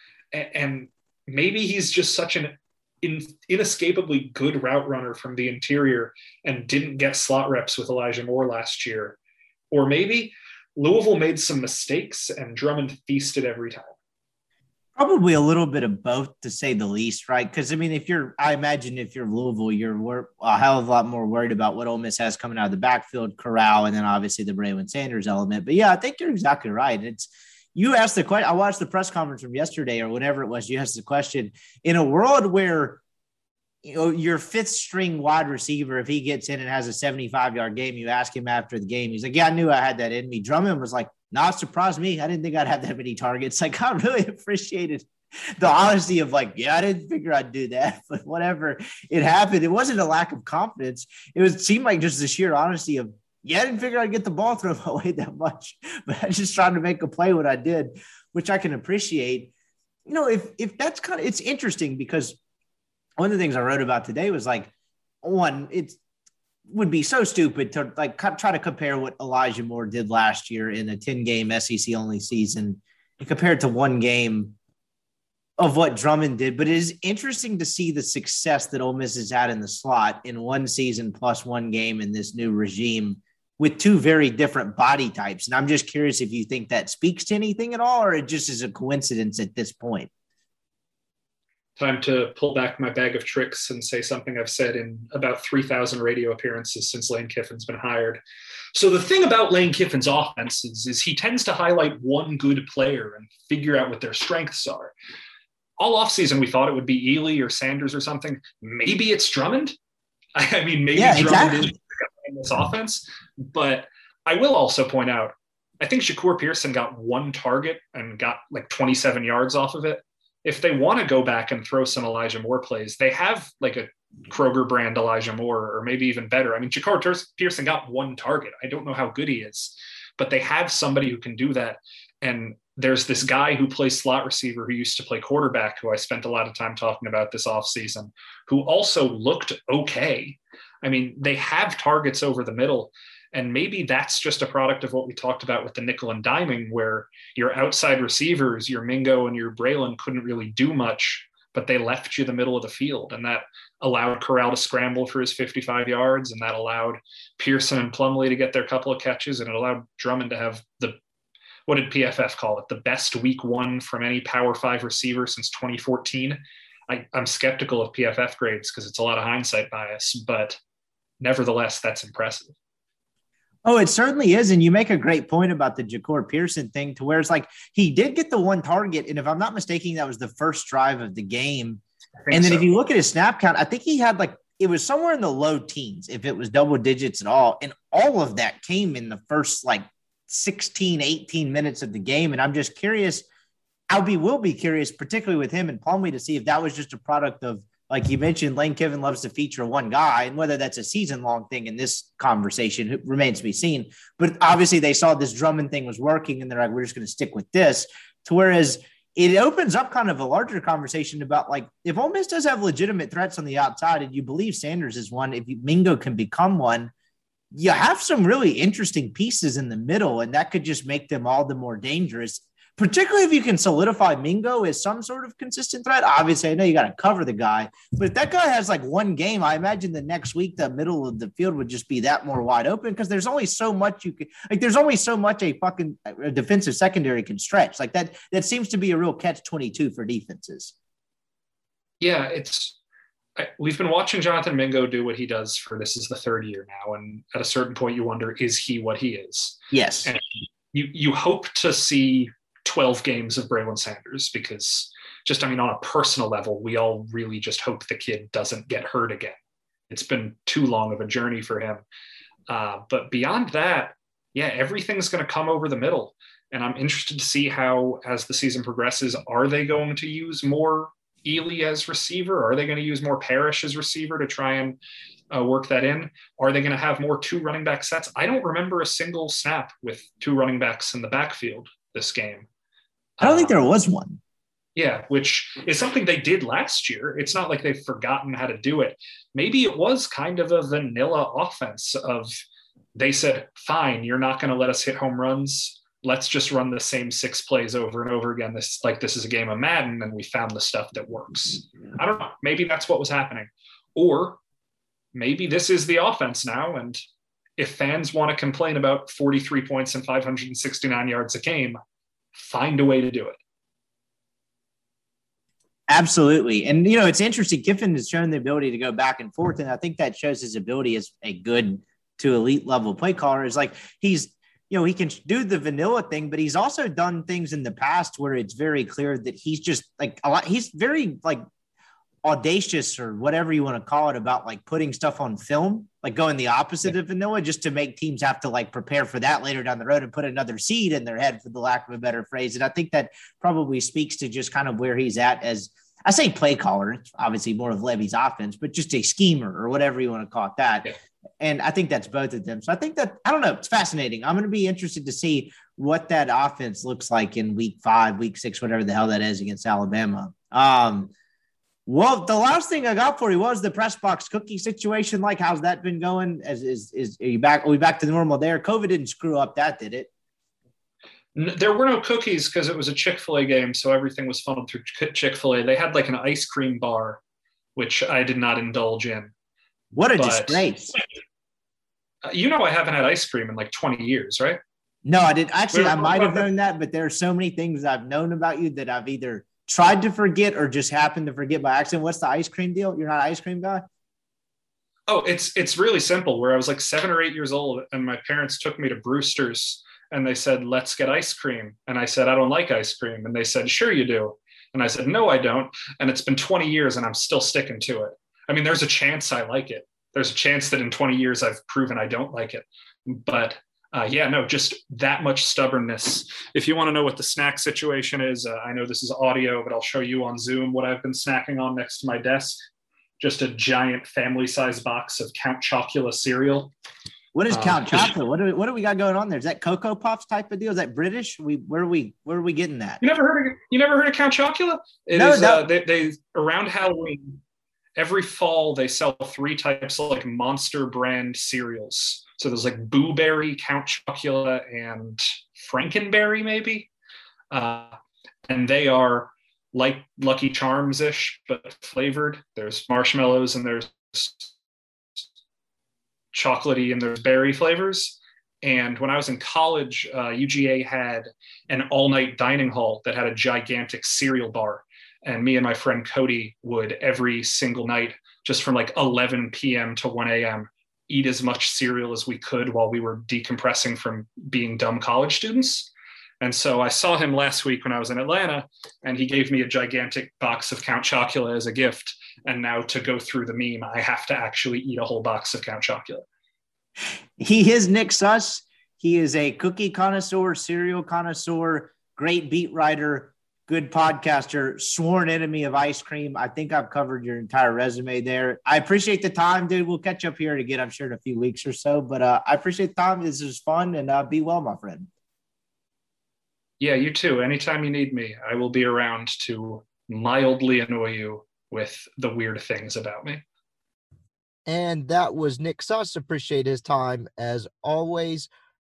And maybe he's just such an inescapably good route runner from the interior and didn't get slot reps with Elijah Moore last year. Or maybe Louisville made some mistakes and Drummond feasted every time. Probably a little bit of both, to say the least, right? Because, I mean, I imagine if you're Louisville, you're a hell of a lot more worried about what Ole Miss has coming out of the backfield, Corral, and then obviously the Braylon Sanders element. But yeah, I think you're exactly right. You asked the question. I watched the press conference from yesterday or whatever it was. You asked the question, in a world where, you know, your fifth string wide receiver, if he gets in and has a 75-yard game, you ask him after the game, he's like, "Yeah, I knew I had that in me." Drummond was like, "No, it surprised me. I didn't think I'd have that many targets." Like, I really appreciated the honesty of like, "Yeah, I didn't figure I'd do that," but whatever, it happened. It wasn't a lack of confidence. It seemed like just the sheer honesty of, "Yeah, I didn't figure I'd get the ball thrown away that much, but I just tried to make a play when I did," which I can appreciate. You know, if that's kind of, it's interesting because one of the things I wrote about today was like, one, it would be so stupid to like try to compare what Elijah Moore did last year in a 10-game SEC only season and compare it to one game of what Drummond did. But it is interesting to see the success that Ole Miss has had in the slot in one season plus one game in this new regime with two very different body types. And I'm just curious if you think that speaks to anything at all, or it just is a coincidence at this point. Time to pull back my bag of tricks and say something I've said in about 3,000 radio appearances since Lane Kiffin's been hired. So the thing about Lane Kiffin's offense is he tends to highlight one good player and figure out what their strengths are. All offseason, we thought it would be Ely or Sanders or something. Maybe it's Drummond. I mean, maybe Drummond is in this offense. But I will also point out, I think Shakur Pearson got one target and got like 27 yards off of it. If they want to go back and throw some Elijah Moore plays, they have like a Kroger brand Elijah Moore, or maybe even better. I mean, Shakur Pearson got one target. I don't know how good he is, but they have somebody who can do that. And there's this guy who plays slot receiver who used to play quarterback, who I spent a lot of time talking about this offseason, who also looked okay. I mean, they have targets over the middle. And maybe that's just a product of what we talked about with the nickel and diming, where your outside receivers, your Mingo and your Braylon, couldn't really do much, but they left you the middle of the field. And that allowed Corral to scramble for his 55 yards. And that allowed Pearson and Plumlee to get their couple of catches. And it allowed Drummond to have what did PFF call it? The best week one from any Power 5 receiver since 2014. I'm skeptical of PFF grades because it's a lot of hindsight bias, but nevertheless, that's impressive. Oh, it certainly is. And you make a great point about the Shakur Pearson thing, to where it's like he did get the one target. And if I'm not mistaken, that was the first drive of the game. And then if you look at his snap count, I think he had it was somewhere in the low teens, if it was double digits at all. And all of that came in the first 16, 18 minutes of the game. And I'm just curious, will be curious, particularly with him and Plumlee, to see if that was just a product of, like you mentioned, Lane Kiffin loves to feature one guy, and whether that's a season-long thing in this conversation remains to be seen. But obviously they saw this Drummond thing was working, and they're like, we're just going to stick with this. To whereas it opens up kind of a larger conversation about, if Ole Miss does have legitimate threats on the outside, and you believe Sanders is one, if Mingo can become one, you have some really interesting pieces in the middle, and that could just make them all the more dangerous. particularly if you can solidify Mingo as some sort of consistent threat. Obviously, I know you got to cover the guy, but if that guy has like one game, I imagine the next week the middle of the field would just be that more wide open because there's only so much you can like. There's only so much a defensive secondary can stretch like that. That seems to be a real catch-22 for defenses. Yeah, we've been watching Jonathan Mingo do what he does for this is the third year now, and at a certain point you wonder, is he what he is? Yes. And you hope to see 12 games of Braylon Sanders because on a personal level, we all really just hope the kid doesn't get hurt again. It's been too long of a journey for him. But beyond that, yeah, everything's going to come over the middle. And I'm interested to see how, as the season progresses, are they going to use more Ely as receiver? Are they going to use more Parrish as receiver to try and work that in? Are they going to have more 2 running back sets? I don't remember a single snap with 2 running backs in the backfield this game. I don't think there was one. Yeah, which is something they did last year. It's not like they've forgotten how to do it. Maybe it was kind of a vanilla offense of they said, fine, you're not going to let us hit home runs. Let's just run the same 6 plays over and over again. This is a game of Madden, and we found the stuff that works. I don't know. Maybe that's what was happening. Or maybe this is the offense now, and if fans want to complain about 43 points and 569 yards a game, find a way to do it. Absolutely. And, it's interesting. Kiffin has shown the ability to go back and forth. And I think that shows his ability as a good to elite level play caller is like, he's, he can do the vanilla thing, but he's also done things in the past where it's very clear that he's just like he's very like audacious or whatever you want to call it about like putting stuff on film, like going the opposite of vanilla just to make teams have to like prepare for that later down the road and put another seed in their head for the lack of a better phrase. And I think that probably speaks to just kind of where he's at as I say play caller, it's obviously more of Levy's offense, but just a schemer or whatever you want to call it that. Yeah. And I think that's both of them. So I think that, I don't know, it's fascinating. I'm going to be interested to see what that offense looks like in week 5, week 6, whatever the hell that is against Alabama. Well, the last thing I got for you was the press box cookie situation. Like, how's that been going? Are you back? Are we back to normal there? COVID didn't screw up that, did it? There were no cookies because it was a Chick-fil-A game, so everything was funneled through Chick-fil-A. They had like an ice cream bar, which I did not indulge in. What a disgrace. I haven't had ice cream in like 20 years, right? No, I did. Actually, I might have known that, but there are so many things I've known about you that I've either tried to forget or just happened to forget by accident. What's the ice cream deal? You're not an ice cream guy? Oh, it's really simple. Where I was like 7 or 8 years old and my parents took me to Brewster's and they said, let's get ice cream. And I said, I don't like ice cream. And they said, sure you do. And I said, no, I don't. And it's been 20 years and I'm still sticking to it. I mean, there's a chance I like it. There's a chance that in 20 years I've proven I don't like it. But just that much stubbornness. If you want to know what the snack situation is, I know this is audio, but I'll show you on Zoom what I've been snacking on next to my desk. Just a giant family-sized box of Count Chocula cereal. What is Count Chocula? What do we got going on there? Is that Cocoa Puffs type of deal? Is that British? Where are we getting that? You never heard of Count Chocula? They around Halloween. Every fall, they sell 3 types of like monster brand cereals. So there's like Boo Berry, Count Chocula, and Frankenberry, maybe. And they are like Lucky Charms-ish, but flavored. There's marshmallows and there's chocolatey and there's berry flavors. And when I was in college, UGA had an all-night dining hall that had a gigantic cereal bar. And me and my friend Cody would every single night, just from like 11 p.m. to 1 a.m., eat as much cereal as we could while we were decompressing from being dumb college students. And so I saw him last week when I was in Atlanta, and he gave me a gigantic box of Count Chocula as a gift. And now to go through the meme, I have to actually eat a whole box of Count Chocula. He is Nick Suss. He is a cookie connoisseur, cereal connoisseur, great beat writer, good podcaster, sworn enemy of ice cream. I think I've covered your entire resume there. I appreciate the time, dude. We'll catch up here again, I'm sure, in a few weeks or so. But I appreciate the time. This is fun, and be well, my friend. Yeah, you too. Anytime you need me, I will be around to mildly annoy you with the weird things about me. And that was Nick Suss. Appreciate his time as always.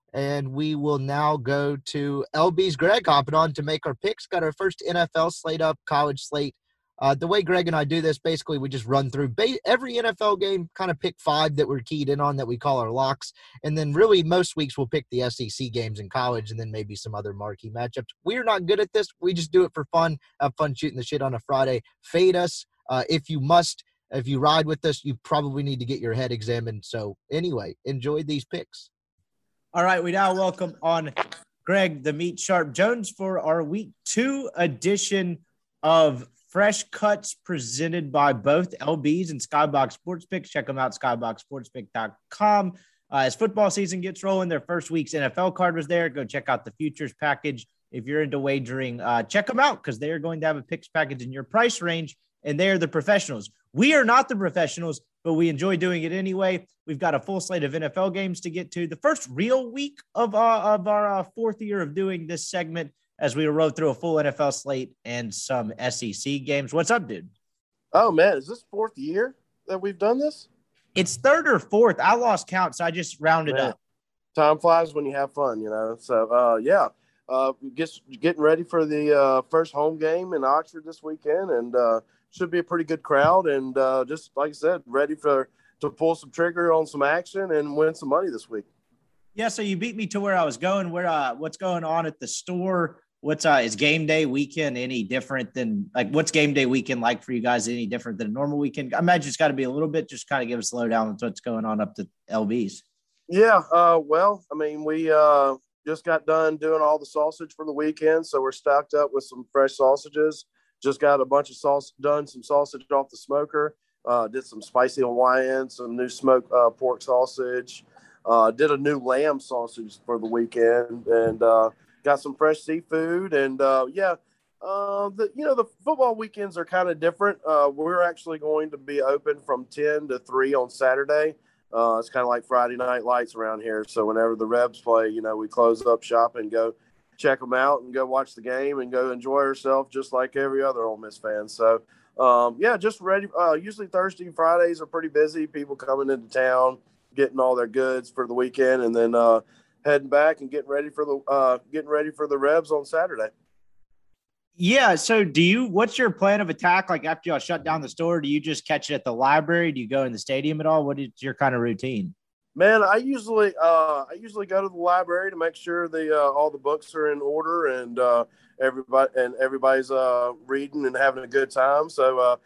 And we will now go to LB's Greg hopping on to make our picks. Got our first NFL slate up, college slate. The way Greg and I do this, basically we just run through every NFL game, kind of pick 5 that we're keyed in on that we call our locks. And then really most weeks we'll pick the SEC games in college and then maybe some other marquee matchups. We're not good at this. We just do it for fun, have fun shooting the shit on a Friday. Fade us if you must. If you ride with us, you probably need to get your head examined. So anyway, enjoy these picks. All right, we now welcome on Greg the Meat Sharp Jones for our Week 2 edition of Fresh Cuts presented by both LBs and Skybox Sports Picks. Check them out, skyboxsportspick.com. As football season gets rolling, their first week's NFL card was there. Go check out the futures package. If you're into wagering, check them out because they are going to have a picks package in your price range, and they are the professionals. We are not the professionals, but we enjoy doing it anyway. We've got a full slate of NFL games to get to. The first real week of our fourth year of doing this segment as we rode through a full NFL slate and some SEC games. What's up, dude? Oh, man, is this 4th year that we've done this? It's 3rd or 4th. I lost count, so I just rounded up. Time flies when you have fun, you know. So, getting ready for the first home game in Oxford this weekend, and should be a pretty good crowd. And just like I said, ready to pull some trigger on some action and win some money this week. Yeah, so you beat me to where I was going. What's going on at the store? Is game day weekend any different than what's game day weekend like for you guys? Any different than a normal weekend? I imagine it's got to be a little bit. Just kind of give us a lowdown on what's going on up to LB's. Yeah, well, I mean, we just got done doing all the sausage for the weekend, so we're stocked up with some fresh sausages. Just got a bunch of some sausage off the smoker. Did some spicy Hawaiian, some new smoked pork sausage. Did a new lamb sausage for the weekend, and got some fresh seafood. And the football weekends are kind of different. We're actually going to be open from 10 to 3 on Saturday. It's kind of like Friday Night Lights around here. So whenever the Rebs play, we close up shop and go check them out and go watch the game and go enjoy ourselves just like every other Ole Miss fan. So, just ready. Usually Thursday and Fridays are pretty busy. People coming into town, getting all their goods for the weekend, and then heading back and getting ready for the Rebs on Saturday. Yeah. So what's your plan of attack? Like after y'all shut down the store, do you just catch it at the library? Do you go in the stadium at all? What is your kind of routine? Man, I usually go to the library to make sure all the books are in order and everybody's reading and having a good time. So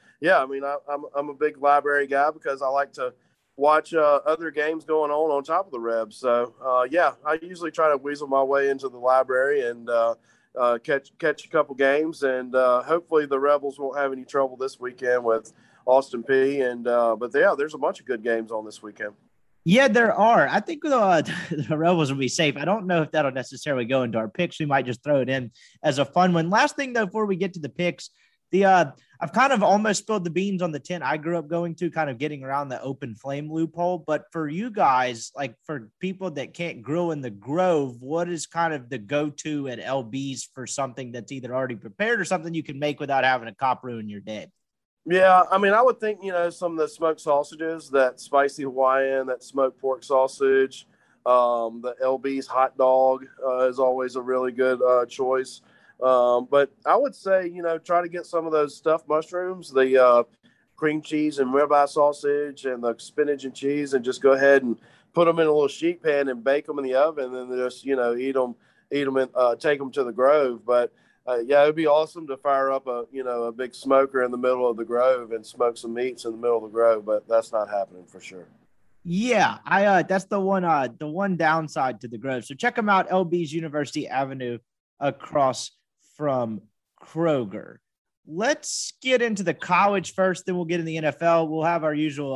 I'm a big library guy because I like to watch other games going on top of the Rebs. So I usually try to weasel my way into the library and catch a couple games, and hopefully the Rebels won't have any trouble this weekend with Austin Peay. And there's a bunch of good games on this weekend. Yeah, there are. I think the Rebels will be safe. I don't know if that'll necessarily go into our picks. We might just throw it in as a fun one. Last thing, though, before we get to the picks, I've kind of almost spilled the beans on the tent I grew up going to, kind of getting around the open flame loophole. But for you guys, like for people that can't grill in the Grove, what is kind of the go-to at LB's for something that's either already prepared or something you can make without having a cop ruin your day? Yeah, I mean, I would think, some of the smoked sausages, that spicy Hawaiian, that smoked pork sausage, the LB's hot dog is always a really good choice. But I would say, try to get some of those stuffed mushrooms, the cream cheese and ribeye sausage and the spinach and cheese, and just go ahead and put them in a little sheet pan and bake them in the oven, and then just, eat them and take them to the Grove. But it'd be awesome to fire up a big smoker in the middle of the Grove and smoke some meats in the middle of the Grove, but that's not happening for sure. Yeah, that's the one downside to the Grove. So check them out, LB's University Avenue across from Kroger. Let's get into the college first, then we'll get in the NFL. We'll have our usual,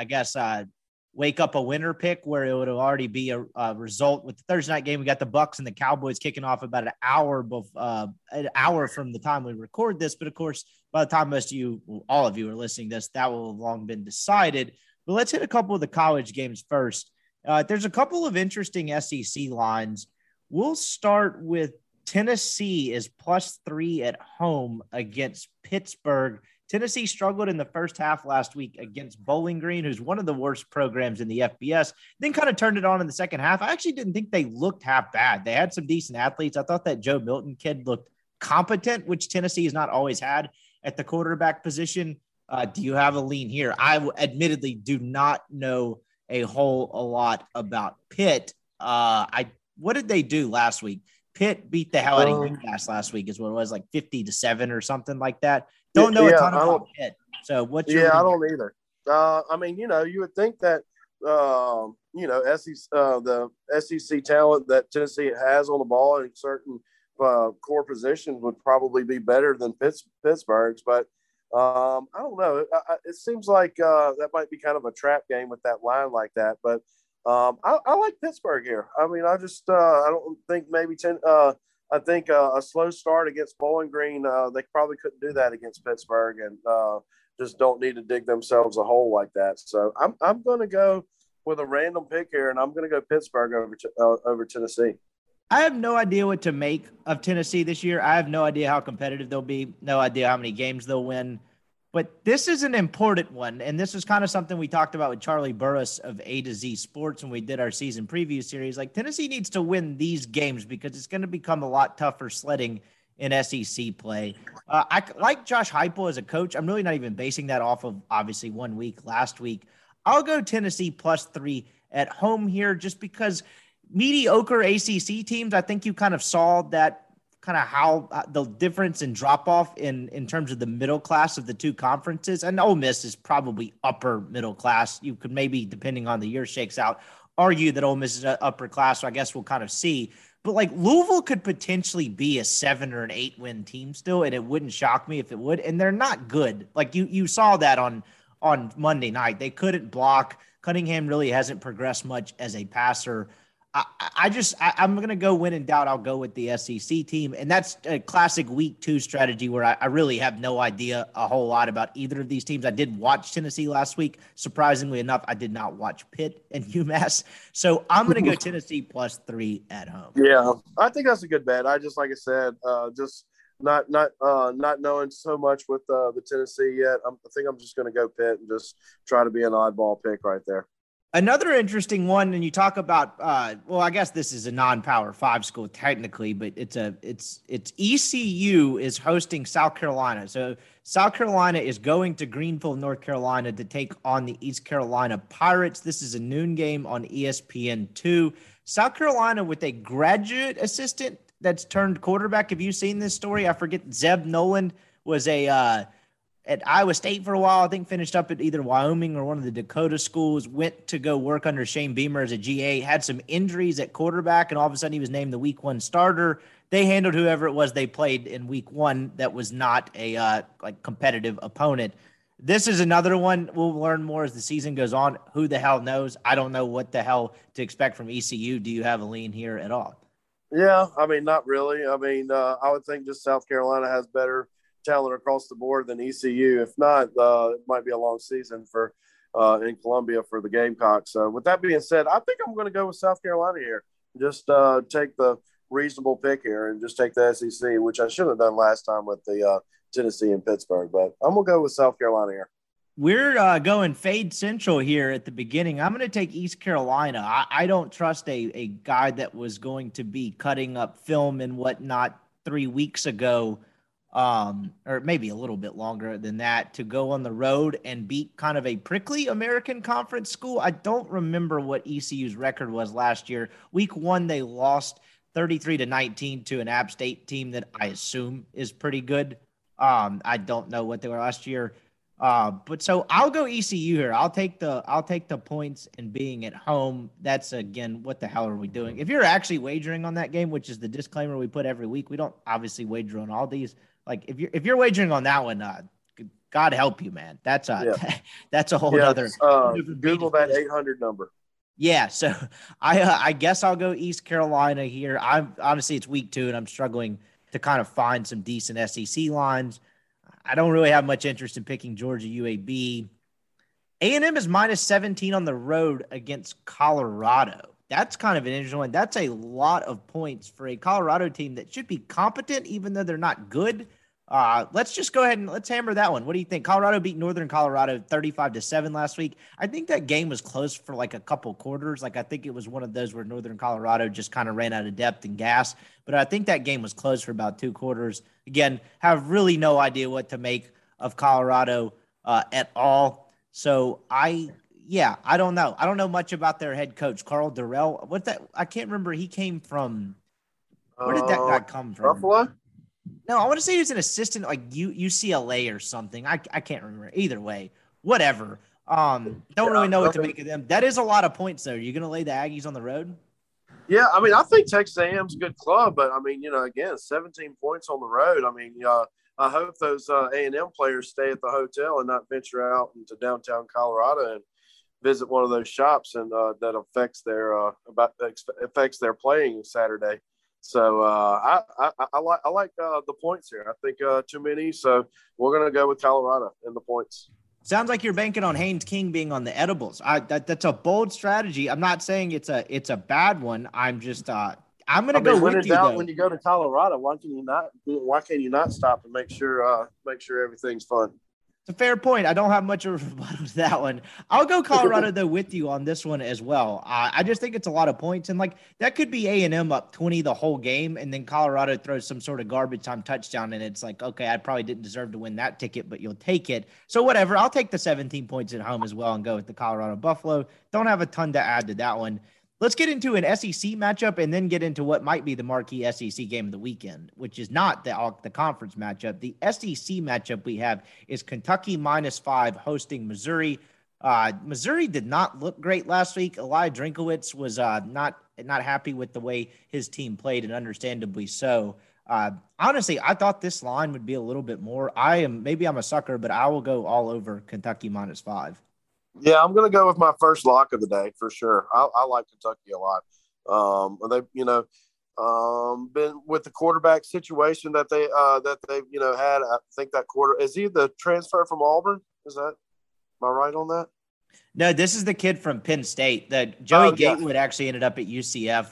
wake up a winner pick where it would already be a result with the Thursday night game. We got the Bucks and the Cowboys kicking off about an hour from the time we record this. But of course, by the time all of you are listening to this, that will have long been decided. But let's hit a couple of the college games first. There's a couple of interesting SEC lines. We'll start with Tennessee is +3 at home against Pittsburgh. Tennessee struggled in the first half last week against Bowling Green, who's one of the worst programs in the FBS, then kind of turned it on in the second half. I actually didn't think they looked half bad. They had some decent athletes. I thought that Joe Milton kid looked competent, which Tennessee has not always had at the quarterback position. Do you have a lean here? I admittedly do not know a lot about Pitt. What did they do last week? Pitt beat the hell out of UMass last week is what it was, like 50-7 or something like that. Don't know a ton about Pitt. So what's your I don't either. I mean, you would think that, the SEC talent that Tennessee has on the ball in certain core positions would probably be better than Pittsburgh's. But I don't know. It seems like that might be kind of a trap game with that line like that. But I like Pittsburgh here. I mean, I don't think maybe I think a slow start against Bowling Green, they probably couldn't do that against Pittsburgh, and just don't need to dig themselves a hole like that. So I'm going to go with a random pick here, and I'm going to go Pittsburgh over Tennessee. I have no idea what to make of Tennessee this year. I have no idea how competitive they'll be, no idea how many games they'll win. But this is an important one, and this is kind of something we talked about with Charlie Burris of A to Z Sports when we did our season preview series. Like, Tennessee needs to win these games because it's going to become a lot tougher sledding in SEC play. I like Josh Heupel as a coach. I'm really not even basing that off of, obviously, 1 week last week. I'll go Tennessee +3 at home here just because mediocre ACC teams, I think you kind of saw that kind of how the difference in drop off in terms of the middle class of the two conferences. And Ole Miss is probably upper middle class. You could maybe, depending on the year shakes out, argue that Ole Miss is upper class. So I guess we'll kind of see. But like Louisville could potentially be a 7 or an 8 win team still, and it wouldn't shock me if it would. And they're not good. Like you saw that on Monday night. They couldn't block. Cunningham really hasn't progressed much as a passer. I'm going to go when in doubt. I'll go with the SEC team. And that's a classic week 2 strategy where I really have no idea a whole lot about either of these teams. I did watch Tennessee last week. Surprisingly enough, I did not watch Pitt and UMass. So I'm going to go Tennessee +3 at home. Yeah, I think that's a good bet. Like I said, just not knowing so much with the Tennessee yet. I think I'm just going to go Pitt and just try to be an oddball pick right there. Another interesting one, and you talk about, I guess this is a non-Power 5 school technically, but it's ECU is hosting South Carolina. So South Carolina is going to Greenville, North Carolina to take on the East Carolina Pirates. This is a noon game on ESPN2. South Carolina with a graduate assistant that's turned quarterback. Have you seen this story? I forget. Zeb Noland was at Iowa State for a while, I think finished up at either Wyoming or one of the Dakota schools, went to go work under Shane Beamer as a GA, had some injuries at quarterback, and all of a sudden he was named the week 1 starter. They handled whoever it was they played in week 1 that was not a competitive opponent. This is another one. We'll learn more as the season goes on. Who the hell knows? I don't know what the hell to expect from ECU. Do you have a lean here at all? Yeah, I mean, not really. I mean, I would think just South Carolina has better talent across the board than ECU. If not, it might be a long season for in Columbia for the Gamecocks. So with that being said, I think I'm going to go with South Carolina here. Just take the reasonable pick here and just take the SEC, which I should have done last time with the Tennessee and Pittsburgh. But I'm going to go with South Carolina here. We're going fade central here at the beginning. I'm going to take East Carolina. I don't trust a guy that was going to be cutting up film and whatnot 3 weeks ago, or maybe a little bit longer than that, to go on the road and beat kind of a prickly American Conference school. I don't remember what ECU's record was last year. Week 1, they lost 33-19 to an App State team that I assume is pretty good. I don't know what they were last year. But so I'll go ECU here. I'll take the points and being at home. That's, again, what the hell are we doing? If you're actually wagering on that game, which is the disclaimer we put every week, we don't obviously wager on all these. Like if you're wagering on that one, God help you, man. That's a whole other. Google that 800 number. Yeah. So I guess I'll go East Carolina here. Honestly, it's week 2 and I'm struggling to kind of find some decent SEC lines. I don't really have much interest in picking Georgia UAB. A&M is -17 on the road against Colorado. That's kind of an interesting one. That's a lot of points for a Colorado team that should be competent, even though they're not good. Let's just go ahead and let's hammer that one. What do you think? Colorado beat Northern Colorado 35-7 last week. I think that game was close for like a couple quarters. Like I think it was one of those where Northern Colorado just kind of ran out of depth and gas. But I think that game was close for about 2 quarters. Again, have really no idea what to make of Colorado at all. So I don't know. I don't know much about their head coach, Carl Durrell. I can't remember. He came from where did that guy come from? Buffalo? No, I want to say he was an assistant like UCLA or something. I can't remember. Either way, whatever. Don't really know what to make of them. That is a lot of points, though. You're going to lay the Aggies on the road? Yeah, I mean, I think Texas A&M's a good club, but I mean, again, 17 points on the road. I mean, I hope those A&M players stay at the hotel and not venture out into downtown Colorado and visit one of those shops, and that affects their playing Saturday. So I like the points here. I think too many, so we're going to go with Colorado in the points. Sounds like you're banking on Haynes King being on the edibles. That's a bold strategy. I'm not saying it's a bad one. I'm just I'm going to go with you. When you go to Colorado, why can't you not stop and make sure everything's fun? It's a fair point. I don't have much of a rebuttal to that one. I'll go Colorado, though, with you on this one as well. I just think it's a lot of points. And, that could be A&M up 20 the whole game, and then Colorado throws some sort of garbage time touchdown, and it's like, okay, I probably didn't deserve to win that ticket, but you'll take it. So, whatever. I'll take the 17 points at home as well and go with the Colorado Buffalo. Don't have a ton to add to that one. Let's get into an SEC matchup and then get into what might be the marquee SEC game of the weekend, which is not the conference matchup. The SEC matchup we have is Kentucky -5 hosting Missouri. Missouri did not look great last week. Eli Drinkowitz was not happy with the way his team played, and understandably so. Honestly, I thought this line would be a little bit more. Maybe I'm a sucker, but I will go all over Kentucky -5. Yeah, I'm going to go with my first lock of the day for sure. I like Kentucky a lot. They've been with the quarterback situation that they had. I think that quarter is he the transfer from Auburn? Am I right on that? No, this is the kid from Penn State. That Joey Gatewood actually ended up at UCF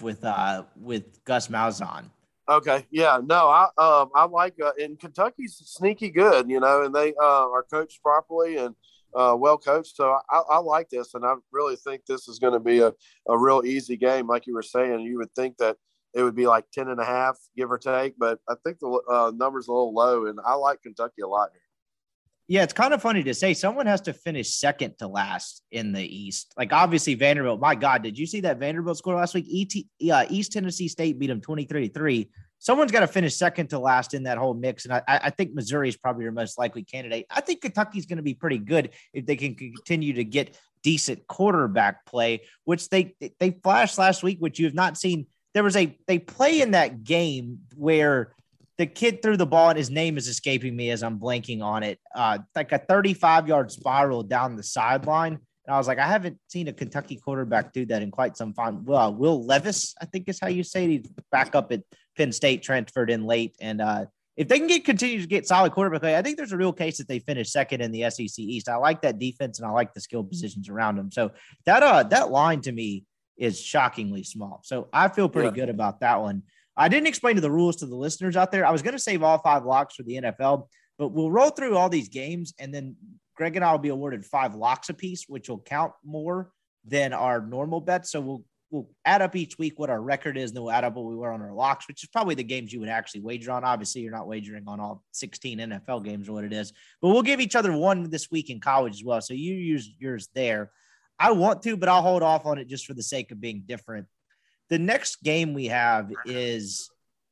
with Gus Malzahn. Okay, yeah, no, I like and Kentucky's sneaky good, and they are coached properly and. Well coached. So I like this, and I really think this is going to be a real easy game. Like you were saying, you would think that it would be like 10.5, give or take, but I think the number's a little low, and I like Kentucky a lot here. Yeah, it's kind of funny to say someone has to finish second to last in the East. Like, obviously, Vanderbilt. My God, did you see that Vanderbilt score last week? East Tennessee State beat them 23-3. Someone's got to finish second to last in that whole mix, and I think Missouri is probably your most likely candidate. I think Kentucky's going to be pretty good if they can continue to get decent quarterback play, which they flashed last week, which you have not seen. They play in that game where the kid threw the ball, and his name is escaping me as I'm blanking on it, like a 35-yard spiral down the sideline. And I was like, I haven't seen a Kentucky quarterback do that in quite some time. Well, Will Levis, I think is how you say it. He's back up at Penn State, transferred in late. And if they can continue to get solid quarterback play, I think there's a real case that they finish second in the SEC East. I like that defense, and I like the skill positions around them. So that line to me is shockingly small. So I feel pretty good about that one. I didn't explain the rules to the listeners out there. I was going to save all 5 locks for the NFL, but we'll roll through all these games, and then Greg and I will be awarded 5 locks apiece, which will count more than our normal bets. So we'll add up each week what our record is, and then we'll add up what we were on our locks, which is probably the games you would actually wager on. Obviously, you're not wagering on all 16 NFL games or what it is, but we'll give each other one this week in college as well. So you use yours there. I want to, but I'll hold off on it just for the sake of being different. The next game we have is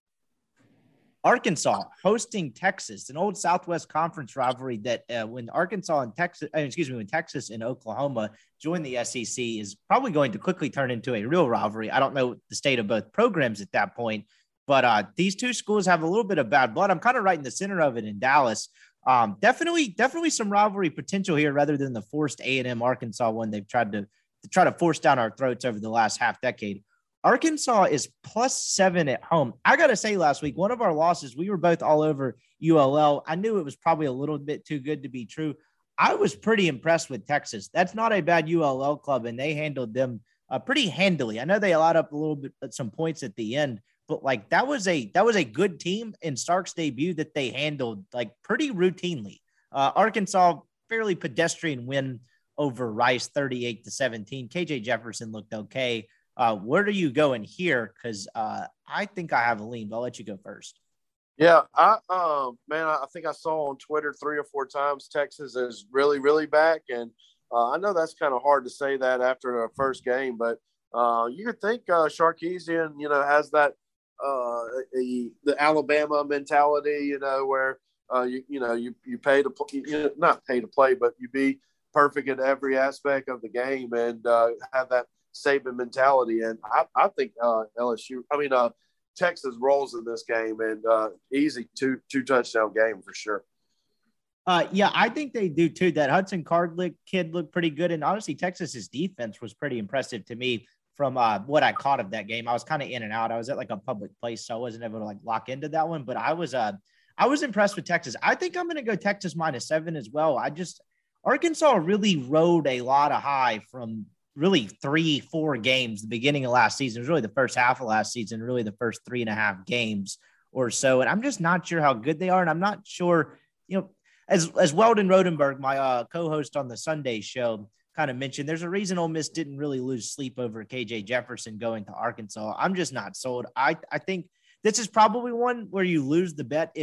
Arkansas hosting Texas, an old Southwest Conference rivalry that when Texas and Oklahoma join the SEC is probably going to quickly turn into a real rivalry. I don't know the state of both programs at that point, but these two schools have a little bit of bad blood. I'm kind of right in the center of it in Dallas. Definitely some rivalry potential here rather than the forced A&M Arkansas one they've tried to force down our throats over the last half decade. Arkansas is +7 at home. I got to say, last week, one of our losses, we were both all over ULL. I knew it was probably a little bit too good to be true. I was pretty impressed with Texas. That's not a bad ULL club, and they handled them pretty handily. I know they allowed up a little bit, some points at the end, but like that was a good team in Stark's debut that they handled like pretty routinely. Arkansas, fairly pedestrian win over Rice, 38-17. KJ Jefferson looked okay. Where do you go in here? Because I think I have a lean, but I'll let you go first. Yeah, I think I saw on Twitter 3 or 4 times Texas is really, really back, and I know that's kind of hard to say that after a first game, but you could think Sarkisian, has that the Alabama mentality, where you pay to play, not pay to play, but you be perfect in every aspect of the game and have that Saban mentality. And I think Texas rolls in this game and easy two touchdown game for sure. Yeah, I think they do too. That Hudson Card kid looked pretty good. And honestly, Texas's defense was pretty impressive to me from what I caught of that game. I was kind of in and out. I was at like a public place, so I wasn't able to like lock into that one, but I was impressed with Texas. I think I'm going to go Texas -7 as well. Arkansas really rode a lot of high from really 3-4 games, the beginning of last season. It was really the first half of last season, really the first 3.5 games or so. And I'm just not sure how good they are. And I'm not sure, as Weldon Rodenberg, my co-host on the Sunday show, kind of mentioned, there's a reason Ole Miss didn't really lose sleep over KJ Jefferson going to Arkansas. I'm just not sold. I think this is probably one where you lose the bet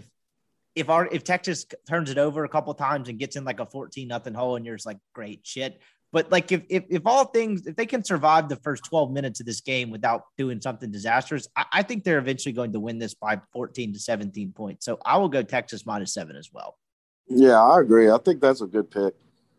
if Texas turns it over a couple times and gets in like a 14-0 hole and you're just like, great shit. But like if they can survive the first 12 minutes of this game without doing something disastrous, I think they're eventually going to win this by 14 to 17 points. So I will go Texas -7 as well. Yeah, I agree. I think that's a good pick.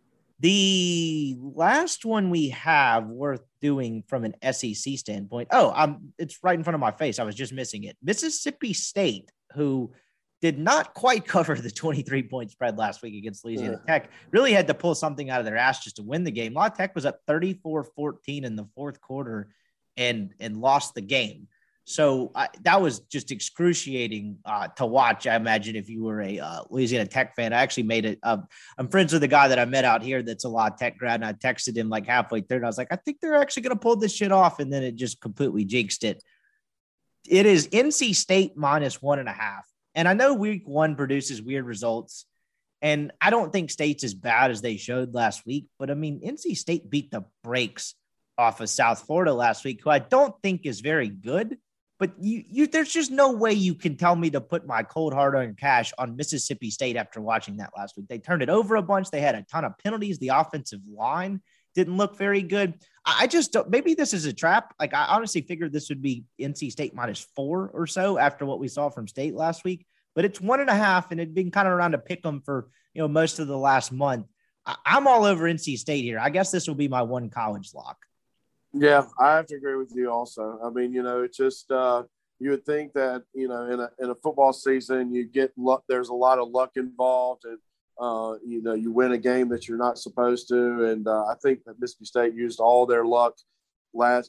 The last one we have worth doing from an SEC standpoint. It's right in front of my face. I was just missing it. Mississippi State, who did not quite cover the 23-point spread last week against Louisiana Tech, really had to pull something out of their ass just to win the game. La Tech was up 34-14 in the fourth quarter and lost the game. So that was just excruciating to watch. I imagine if you were a Louisiana Tech fan. I actually made it. I'm friends with the guy that I met out here that's a La Tech grad, and I texted him like halfway through, and I was like, I think they're actually going to pull this shit off, and then it just completely jinxed it. It is NC State -1.5. And I know week 1 produces weird results, and I don't think State's as bad as they showed last week. But, I mean, NC State beat the brakes off of South Florida last week, who I don't think is very good. But there's just no way you can tell me to put my cold hard-earned cash on Mississippi State after watching that last week. They turned it over a bunch. They had a ton of penalties. The offensive line didn't look very good. I just don't. Maybe this is a trap. Like, I honestly figured this would be NC State -4 or so after what we saw from State last week. But it's 1.5, and it'd been kind of around to pick them for most of the last month. I'm all over NC State here. I guess this will be my one college lock. Yeah, I have to agree with you also. I mean, it's just you would think that in a football season you get luck. There's a lot of luck involved, and you win a game that you're not supposed to. And I think that Mississippi State used all their luck last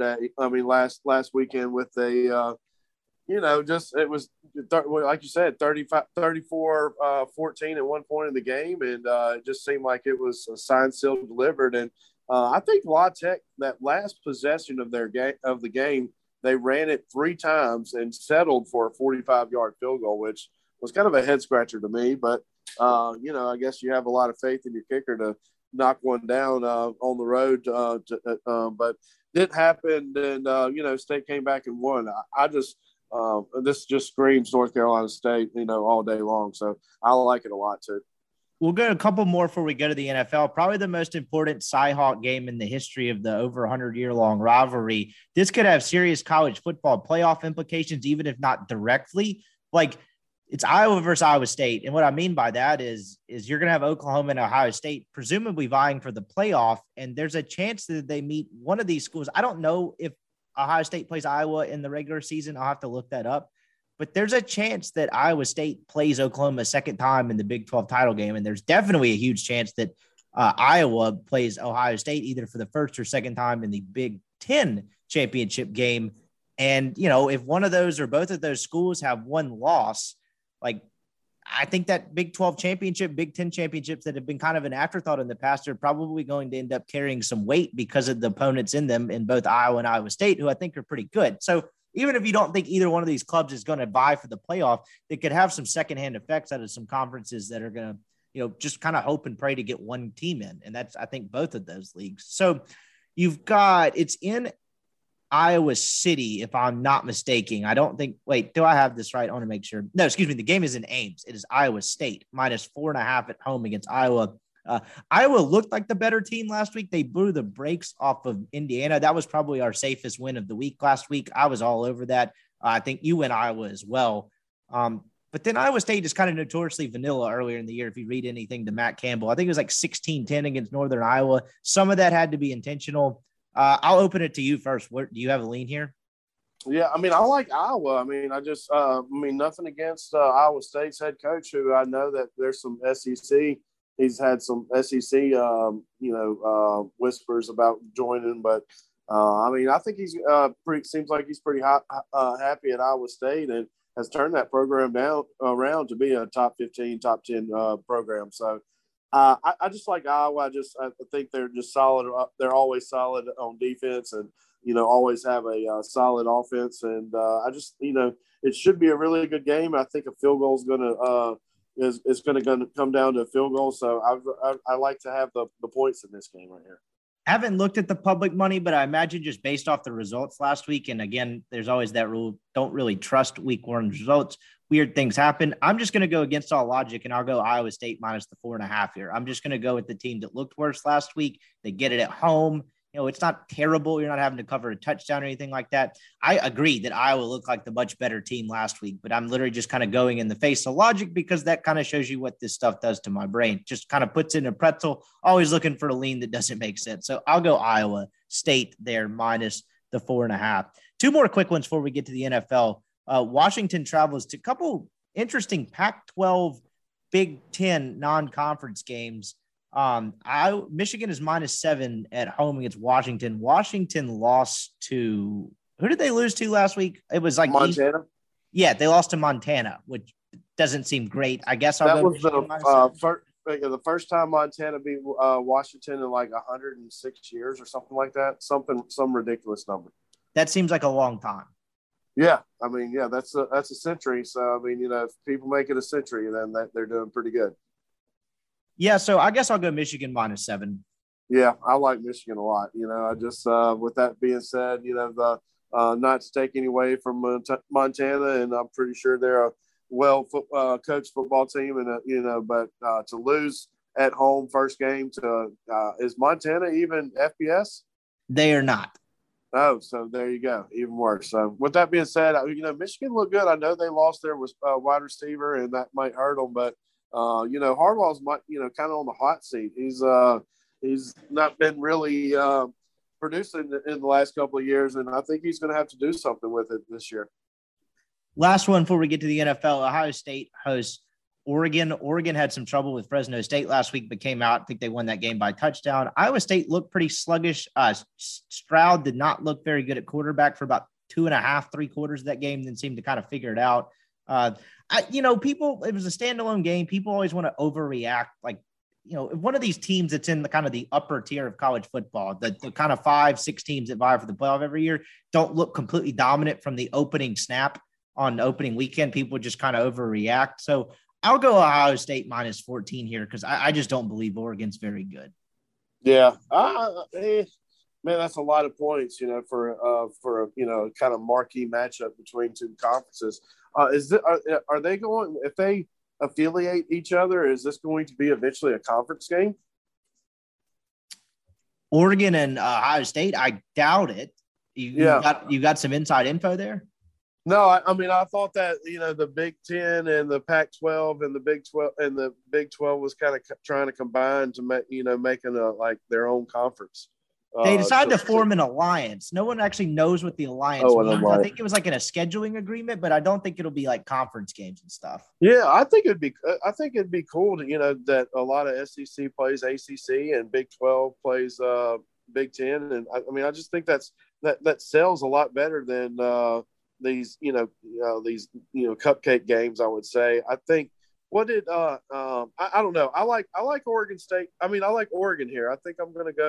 weekend with a it was like you said, 34-14 at one point in the game, and it just seemed like it was signed, sealed, delivered. And I think La Tech, that last possession of the game, they ran it 3 times and settled for a 45-yard field goal, which was kind of a head scratcher to me. But I guess you have a lot of faith in your kicker to knock one down on the road. But it happened, and State came back and won. This just screams North Carolina State, all day long. So I like it a lot too. We'll go a couple more before we go to the NFL. Probably the most important Cy-Hawk game in the history of the over 100-year-long rivalry. This could have serious college football playoff implications, even if not directly. Like, it's Iowa versus Iowa State. And what I mean by that is you're going to have Oklahoma and Ohio State presumably vying for the playoff, and there's a chance that they meet one of these schools. I don't know if Ohio State plays Iowa in the regular season. I'll have to look that up. But there's a chance that Iowa State plays Oklahoma a second time in the Big 12 title game. And there's definitely a huge chance that Iowa plays Ohio State either for the first or second time in the Big 10 championship game. And, if one of those or both of those schools have one loss, like, I think that Big 12 championship, Big 10 championships that have been kind of an afterthought in the past are probably going to end up carrying some weight because of the opponents in them in both Iowa and Iowa State, who I think are pretty good. So even if you don't think either one of these clubs is going to vie for the playoff, it could have some secondhand effects out of some conferences that are going to, just kind of hope and pray to get one team in. And that's, I think, both of those leagues. So it's in Iowa City, if I'm not mistaken. Do I have this right? I want to make sure. No, excuse me. The game is in Ames. It is Iowa State -4.5 at home against Iowa. Iowa looked like the better team last week. They blew the brakes off of Indiana. That was probably our safest win of the week last week. I was all over that. I think you went Iowa as well. But then Iowa State is kind of notoriously vanilla earlier in the year. If you read anything to Matt Campbell, I think it was like 16-10 against Northern Iowa. Some of that had to be intentional. I'll open it to you first. Do you have a lean here? Yeah, I mean, I like Iowa. I mean, nothing against Iowa State's head coach, who I know that there's some SEC. He's had some SEC, whispers about joining, but I think he's seems like he's pretty happy at Iowa State and has turned that program around to be a top 15, top 10 program. So I just like Iowa. I think they're just solid. They're always solid on defense and, always have a solid offense. And it should be a really good game. I think a field goal is going to come down to a field goal. So I like to have the points in this game right here. Haven't looked at the public money, but I imagine just based off the results last week. And again, there's always that rule. Don't really trust week one results. Weird things happen. I'm just going to go against all logic, and I'll go Iowa State -4.5 here. I'm just going to go with the team that looked worse last week. They get it at home. It's not terrible. You're not having to cover a touchdown or anything like that. I agree that Iowa looked like the much better team last week, but I'm literally just kind of going in the face of logic because that kind of shows you what this stuff does to my brain. Just kind of puts it in a pretzel, always looking for a lean that doesn't make sense. So I'll go Iowa State there -4.5. Two more quick ones before we get to the NFL. Washington travels to a couple interesting Pac-12, Big Ten non-conference games. Michigan is -7 at home against Washington. Washington lost to who did they lose to last week? It was like Montana. They lost to Montana, which doesn't seem great. I guess that was the first time Montana beat Washington in like 106 years or something like that. Some ridiculous number. That seems like a long time. Yeah, I mean, that's a century. So I mean, if people make it a century, then they're doing pretty good. Yeah, so I guess I'll go Michigan -7. Yeah, I like Michigan a lot. I just with that being said, not to take any away from Montana, and I'm pretty sure they're a coached football team, and but to lose at home first game to is Montana even FBS? They are not. Oh, so there you go, even worse. So with that being said, Michigan looked good. I know they lost their wide receiver, and that might hurt them, but. Harbaugh's kind of on the hot seat. He's not been really producing in the last couple of years, and I think he's going to have to do something with it this year. Last one before we get to the NFL. Ohio State hosts Oregon. Oregon had some trouble with Fresno State last week, but came out. I think they won that game by touchdown. Iowa State looked pretty sluggish. Stroud did not look very good at quarterback for about 2.5, 3 quarters of that game, then seemed to kind of figure it out. It was a standalone game. People always want to overreact. One of these teams that's in the upper tier of college football, the kind of 5-6 teams that vie for the playoff every year, don't look completely dominant from the opening snap on opening weekend. People just kind of overreact. So I'll go Ohio State -14 here because I just don't believe Oregon's very good. Yeah. Man, that's a lot of points, for a kind of marquee matchup between two conferences. Are they going, if they affiliate each other, is this going to be eventually a conference game? Oregon and Ohio State, I doubt it. You got some inside info there? No, I mean, I thought that, the Big Ten and the Pac-12 and the Big 12 was kind of trying to combine to making their own conference. They decided to form an alliance. No one actually knows what the alliance means. I think it was in a scheduling agreement, but I don't think it'll be like conference games and stuff. Yeah, I think it'd be cool to, that a lot of SEC plays ACC and Big 12 plays Big 10. And I just think that sells a lot better than these cupcake games, I would say. I think I don't know. I like Oregon State. I like Oregon here. I think I'm going to go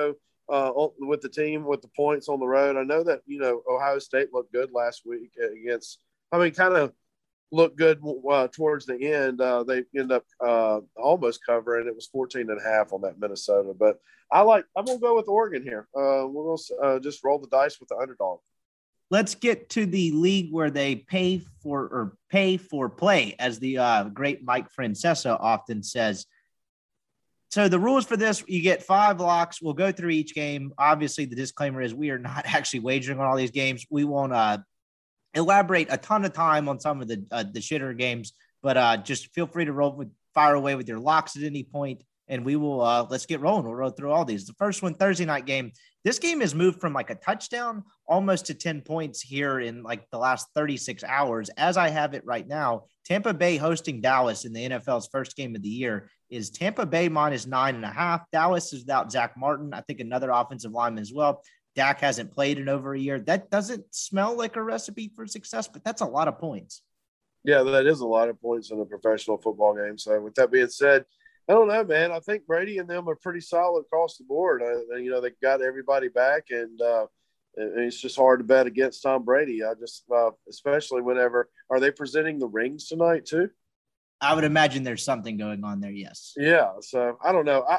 with the team with the points on the road. I know that Ohio State looked good last week against. I mean, kind of looked good towards the end. They end up almost covering. It was 14.5 on that Minnesota. But I'm going to go with Oregon here. We're going to just roll the dice with the underdog. Let's get to the league where they pay for play, as the great Mike Francesa often says. So the rules for this, you get 5 locks. We'll go through each game. Obviously, the disclaimer is we are not actually wagering on all these games. We won't elaborate a ton of time on some of the shitter games, but just feel free to fire away with your locks at any point, and we will let's get rolling. We'll roll through all these. The first one, Thursday night game. This game has moved from like a touchdown almost to 10 points here in like the last 36 hours. As I have it right now, Tampa Bay hosting Dallas in the NFL's first game of the year is Tampa Bay minus 9.5. Dallas is without Zach Martin. I think another offensive lineman as well. Dak hasn't played in over a year. That doesn't smell like a recipe for success, but that's a lot of points. Yeah, that is a lot of points in a professional football game. So with that being said, I don't know, man. I think Brady and them are pretty solid across the board. They got everybody back, and it's just hard to bet against Tom Brady. I just, especially whenever, are they presenting the rings tonight too? I would imagine there's something going on there. Yes. Yeah. So I don't know.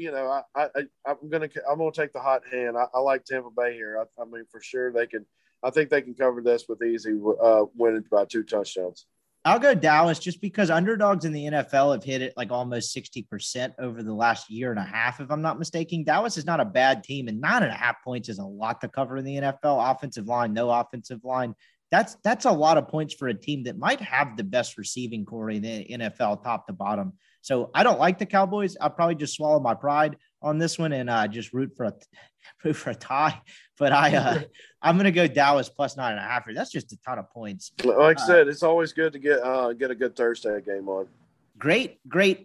I'm gonna take the hot hand. I like Tampa Bay here. I mean, for sure they can. I think they can cover this with easy winning by 2 touchdowns. I'll go Dallas just because underdogs in the NFL have hit it like almost 60% over the last year and a half, if I'm not mistaken. Dallas is not a bad team, and 9.5 points is a lot to cover in the NFL. Offensive line, no offensive line. That's a lot of points for a team that might have the best receiving core in the NFL, top to bottom. So I don't like the Cowboys. I'll probably just swallow my pride on this one and just root for a tie. But I'm going to go Dallas plus 9.5. That's just a ton of points. Like I said, it's always good to get a good Thursday game on. Great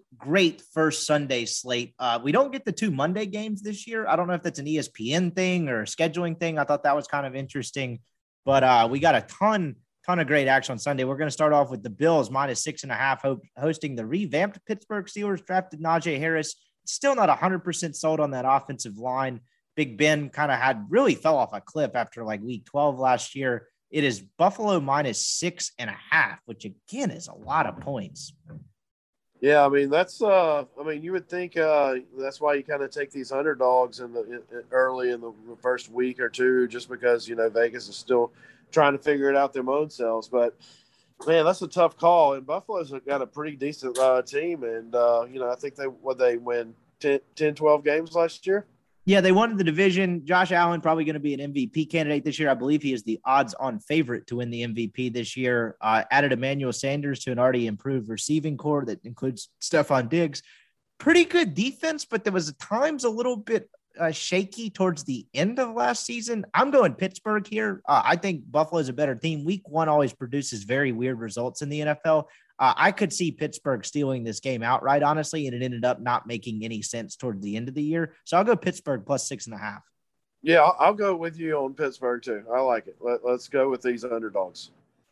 first Sunday slate. We don't get the 2 Monday games this year. I don't know if that's an ESPN thing or a scheduling thing. I thought that was kind of interesting. But we got a ton of great action on Sunday. We're going to start off with the Bills minus 6.5 hosting the revamped Pittsburgh Steelers. Drafted Najee Harris. Still not 100% sold on that offensive line. Big Ben kind of really fell off a cliff after like week 12 last year. It is Buffalo minus 6.5, which again is a lot of points. Yeah, I mean that's. You would think that's why you kind of take these underdogs early in the first week or two, just because Vegas is still trying to figure it out their own selves. But man, that's a tough call. And Buffalo's got a pretty decent team, and I think they win 10, 12 games last year. Yeah, they won the division. Josh Allen probably going to be an MVP candidate this year. I believe he is the odds-on favorite to win the MVP this year. Added Emmanuel Sanders to an already improved receiving core that includes Stephon Diggs. Pretty good defense, but there was at times a little bit shaky towards the end of last season. I'm going Pittsburgh here. I think Buffalo is a better team. Week 1 always produces very weird results in the NFL. I could see Pittsburgh stealing this game outright, honestly, and it ended up not making any sense toward the end of the year. So I'll go Pittsburgh plus 6.5. Yeah, I'll go with you on Pittsburgh too. I like it. Let's go with these underdogs.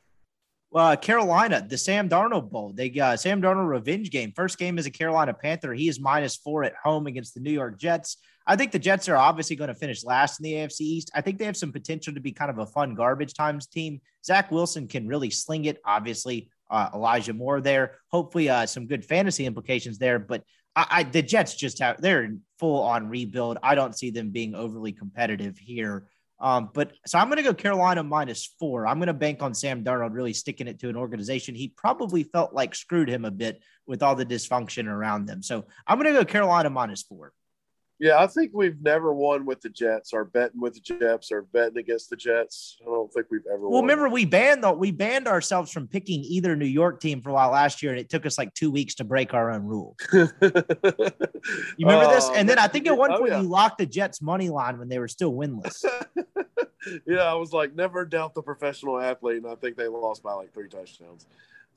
Carolina, the Sam Darnold Bowl. They got Sam Darnold revenge game. First game as a Carolina Panther. He is -4 at home against the New York Jets. I think the Jets are obviously going to finish last in the AFC East. I think they have some potential to be kind of a fun garbage times team. Zach Wilson can really sling it, obviously. Elijah Moore there. Hopefully some good fantasy implications there. But the Jets they're in full on rebuild. I don't see them being overly competitive here. So I'm going to go Carolina -4. I'm going to bank on Sam Darnold really sticking it to an organization he probably felt like screwed him a bit with all the dysfunction around them. So I'm going to go Carolina -4. Yeah, I think we've never won with the Jets or betting with the Jets or betting against the Jets. I don't think we've ever won. Well, remember we banned ourselves from picking either New York team for a while last year, and it took us like 2 weeks to break our own rule. You remember this? And then I think at one point you locked the Jets money line when they were still winless. Yeah, I was like, never doubt the professional athlete, and I think they lost by like 3 touchdowns.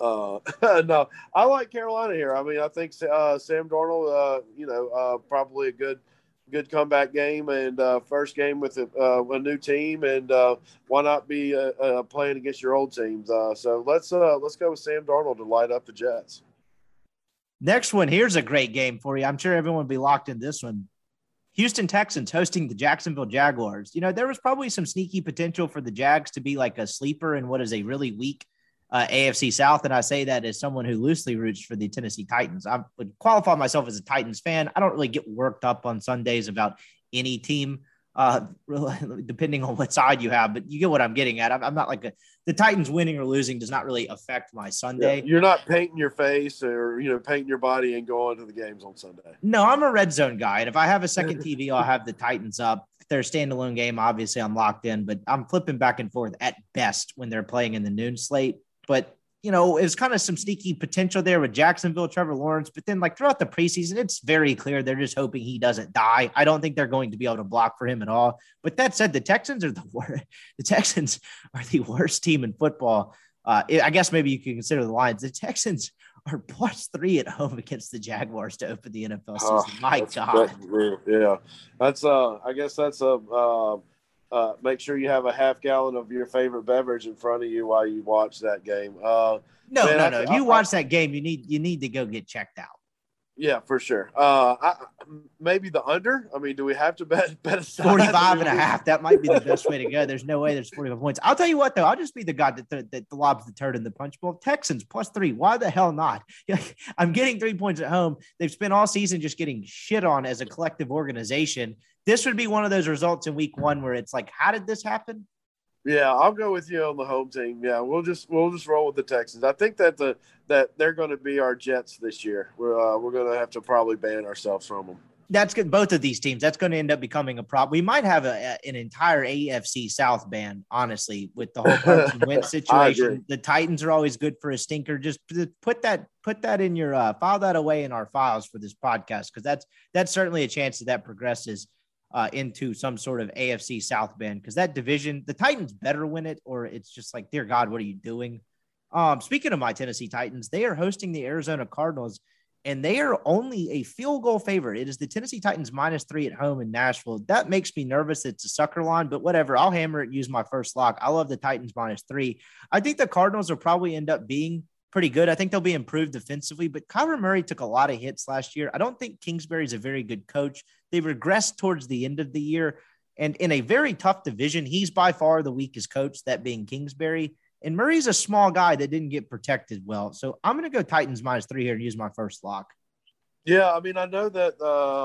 No, I like Carolina here. I mean, I think Sam Darnold, probably a good comeback game and first game with a new team, and why not be playing against your old teams? So let's go with Sam Darnold to light up the Jets. Next one, here's a great game for you. I'm sure everyone will be locked in this one. Houston Texans hosting the Jacksonville Jaguars. You know, there was probably some sneaky potential for the Jags to be like a sleeper in what is a really weak AFC South. And I say that as someone who loosely roots for the Tennessee Titans. I would qualify myself as a Titans fan. I don't really get worked up on Sundays about any team, depending on what side you have, but you get what I'm getting at. I'm not like the Titans winning or losing does not really affect my Sunday. Yeah, you're not painting your face or, painting your body and going to the games on Sunday. No, I'm a red zone guy. And if I have a second TV, I'll have the Titans up. If they're a standalone game, obviously I'm locked in, but I'm flipping back and forth at best when they're playing in the noon slate. But, it's kind of some sneaky potential there with Jacksonville, Trevor Lawrence. But then, like, throughout the preseason, it's very clear they're just hoping he doesn't die. I don't think they're going to be able to block for him at all. But that said, the Texans are the worst. The Texans are the worst team in football. I guess maybe you can consider the Lions. The Texans are +3 at home against the Jaguars to open the NFL season. My God. I guess that's make sure you have a half gallon of your favorite beverage in front of you while you watch that game. No. You watch that game, you need to go get checked out. Yeah, for sure. Maybe the under. I mean, do we have to bet 45.5? That might be the best way to go. There's no way there's 45 points. I'll tell you what, though. I'll just be the guy that lobs the turd in the punch bowl. Texans +3. Why the hell not? I'm getting 3 points at home. They've spent all season just getting shit on as a collective organization. This would be one of those results in week 1 where it's like, how did this happen? Yeah, I'll go with you on the home team. Yeah, we'll just roll with the Texans. I think that that they're going to be our Jets this year. We're going to have to probably ban ourselves from them. That's good. Both of these teams, that's going to end up becoming a problem. We might have an entire AFC South ban, honestly, with the whole Carson Wentz situation. The Titans are always good for a stinker. Just put that in your file that away in our files for this podcast, because that's certainly a chance that progresses into some sort of AFC South ban, because that division, the Titans better win it, or it's just like, dear God, what are you doing? Speaking of my Tennessee Titans, they are hosting the Arizona Cardinals, and they are only a field goal favorite. It is the Tennessee Titans -3 at home in Nashville. That makes me nervous. It's a sucker line, but whatever. I'll hammer it, use my first lock. I love the Titans -3. I think the Cardinals will probably end up being pretty good. I think they'll be improved defensively, but Kyler Murray took a lot of hits last year. I don't think Kingsbury is a very good coach. They regressed towards the end of the year, and in a very tough division, he's by far the weakest coach, that being Kingsbury. And Murray's a small guy that didn't get protected well. So I'm going to go Titans -3 here and use my first lock. Yeah, I mean, I know that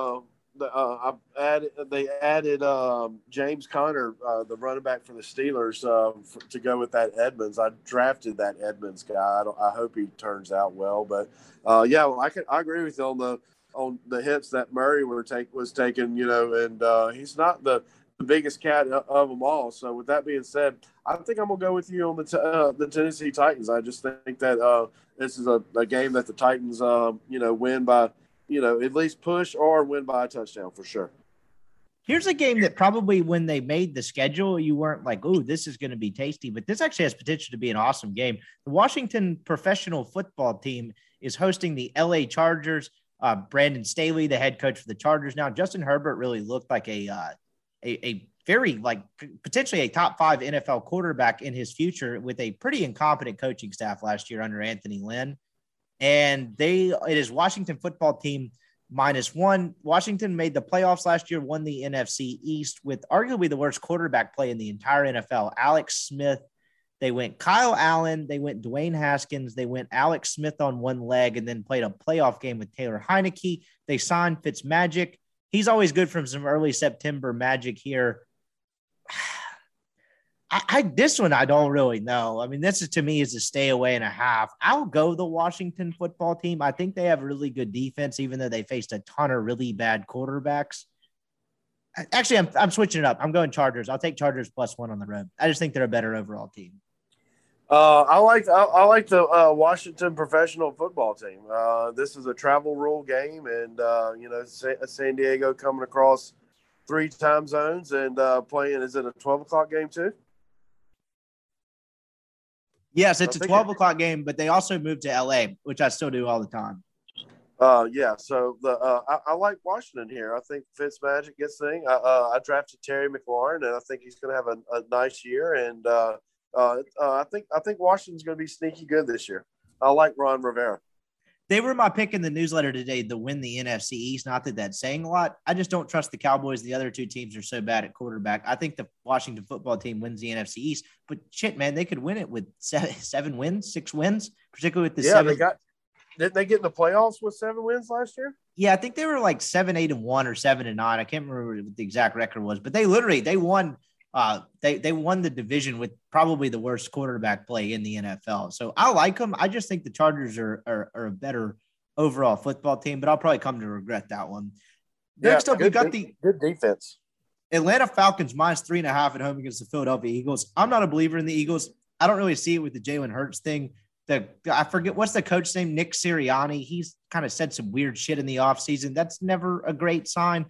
they added James Conner, the running back for the Steelers, to go with that Edmonds. I drafted that Edmonds guy. I hope he turns out well. But I agree with you on the hits that Murray was taking. And he's not the biggest cat of them all. So with that being said, I think I'm gonna go with you on the Tennessee Titans. I just think that this is a game that the Titans win by at least push or win by a touchdown for sure. Here's a game that probably when they made the schedule, you weren't like, oh, this is going to be tasty, but this actually has potential to be an awesome game. The Washington professional football team is hosting the LA Chargers. Brandon Staley, the head coach for the Chargers now. Justin Herbert really looked like a very, potentially a top 5 NFL quarterback in his future, with a pretty incompetent coaching staff last year under Anthony Lynn. And it is Washington football team -1. Washington made the playoffs last year, won the NFC East with arguably the worst quarterback play in the entire NFL. Alex Smith. They went Kyle Allen. They went Dwayne Haskins. They went Alex Smith on one leg, and then played a playoff game with Taylor Heineke. They signed Fitzmagic. He's always good from some early September magic here. This one, I don't really know. I mean, this is, to me, is a stay away and a half. I'll go the Washington football team. I think they have a really good defense, even though they faced a ton of really bad quarterbacks. Actually, I'm switching it up. I'm going Chargers. I'll take Chargers +1 on the road. I just think they're a better overall team. I like the Washington professional football team. This is a travel rule game, and San Diego coming across 3 time zones and playing. Is it a 12 o'clock game too? Yes, it's a 12 o'clock game, but they also moved to LA, which I still do all the time. So I like Washington here. I think Fitzmagic gets thing. I drafted Terry McLaurin, and I think he's going to have a nice year. And I think Washington's going to be sneaky good this year. I like Ron Rivera. They were my pick in the newsletter today to win the NFC East. Not that that's saying a lot. I just don't trust the Cowboys. The other two teams are so bad at quarterback. I think the Washington football team wins the NFC East. But shit, man, they could win it with 7 wins, 6 wins, particularly with the 7. Didn't they get in the playoffs with 7 wins last year? Yeah, I think they were like 7-8-1 or 7-9. I can't remember what the exact record was, but they won. They won the division with probably the worst quarterback play in the NFL. So I like them. I just think the Chargers are a better overall football team, but I'll probably come to regret that one. Next up, we got the good defense. Atlanta Falcons -3.5 at home against the Philadelphia Eagles. I'm not a believer in the Eagles. I don't really see it with the Jalen Hurts thing. I forget what's the coach's name, Nick Sirianni. He's kind of said some weird shit in the offseason. That's never a great sign.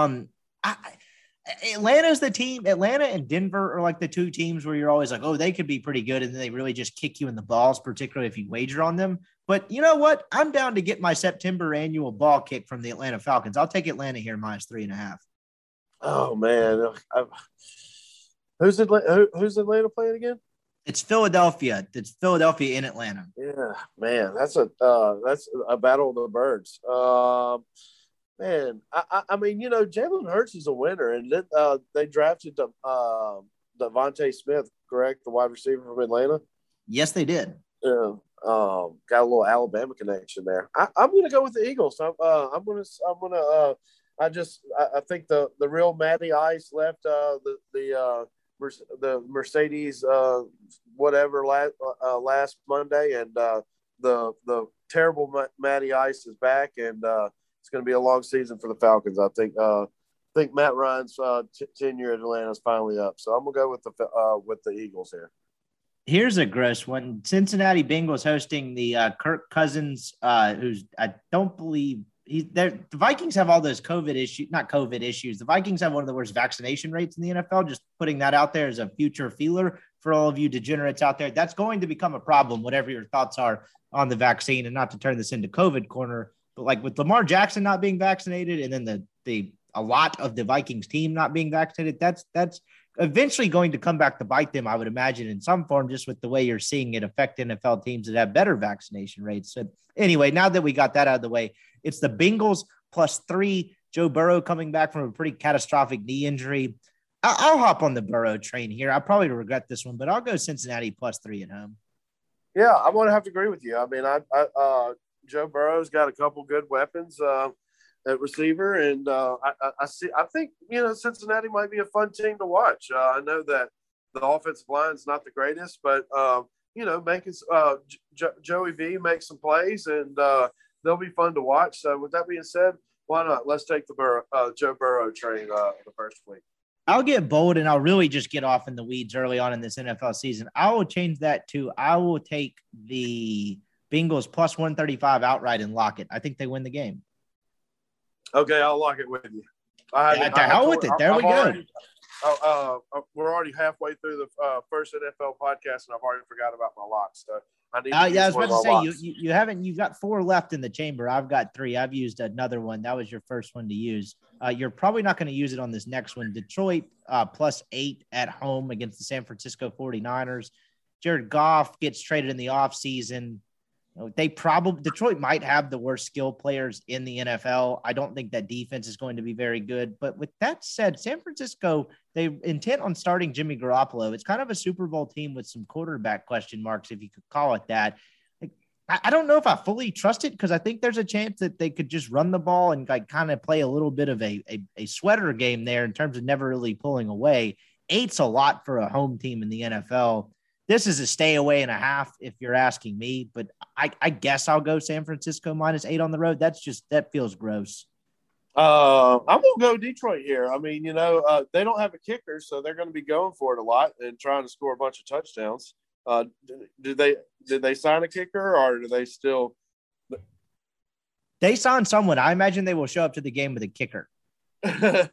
Atlanta's the team. Atlanta and Denver are like the two teams where you're always like, oh, they could be pretty good. And then they really just kick you in the balls, particularly if you wager on them. But you know what? I'm down to get my September annual ball kick from the Atlanta Falcons. I'll take Atlanta here -3.5. Oh, man. Who's Atlanta playing again? It's Philadelphia. It's Philadelphia in Atlanta. Yeah, man. That's a battle of the birds. Man, I mean, Jalen Hurts is a winner, and then they drafted Devontae Smith, correct, the wide receiver from Atlanta. Yes, they did. Yeah, got a little Alabama connection there. I'm going to go with the Eagles. I think the real Matty Ice left the Mercedes whatever last Monday, and the terrible Matty Ice is back, and it's going to be a long season for the Falcons. I think Matt Ryan's tenure at Atlanta is finally up. So I'm going to go with the Eagles here. Here's a gross one. Cincinnati Bengals hosting the Kirk Cousins, who's I don't believe the Vikings have all those COVID issues, not COVID issues. The Vikings have one of the worst vaccination rates in the NFL. Just putting that out there as a future feeler for all of you degenerates out there. That's going to become a problem, whatever your thoughts are on the vaccine, and not to turn this into COVID corner. But like with Lamar Jackson not being vaccinated, and then a lot of the Vikings team not being vaccinated, that's eventually going to come back to bite them, I would imagine, in some form, just with the way you're seeing it affect NFL teams that have better vaccination rates. So anyway, now that we got that out of the way, it's the Bengals +3. Joe Burrow coming back from a pretty catastrophic knee injury. I'll hop on the Burrow train here. I'll probably regret this one, but I'll go Cincinnati +3 at home. Yeah, I'm going to have to agree with you. I mean, Joe Burrow's got a couple good weapons at receiver, and I think Cincinnati might be a fun team to watch. I know that the offensive line is not the greatest, but making Joey V make some plays, and they'll be fun to watch. So with that being said, why not? Let's take the Joe Burrow train the first week. I'll get bold, and I'll really just get off in the weeds early on in this NFL season. I will change that to I will take the Bengals +135 outright and lock it. I think they win the game. Okay, I'll lock it with you. To hell with it. There we go. We're already halfway through the first NFL podcast, and I've already forgot about my locks. So I need. I was about to say you haven't. You've got 4 left in the chamber. I've got 3. I've used another one. That was your first one to use. You're probably not going to use it on this next one. Detroit +8 at home against the San Francisco 49ers. Jared Goff gets traded in the offseason. Detroit might have the worst skill players in the NFL. I don't think that defense is going to be very good. But with that said, San Francisco, they're intent on starting Jimmy Garoppolo. It's kind of a Super Bowl team with some quarterback question marks, if you could call it that. I don't know if I fully trust it, because I think there's a chance that they could just run the ball and kind of play a little bit of a sweater game there in terms of never really pulling away. 8's a lot for a home team in the NFL. This is a stay away and a half, if you're asking me, but I guess I'll go San Francisco -8 on the road. That feels gross. I'm going to go Detroit here. I mean, they don't have a kicker, so they're going to be going for it a lot and trying to score a bunch of touchdowns. Did they sign a kicker, or do they still? They signed someone. I imagine they will show up to the game with a kicker. I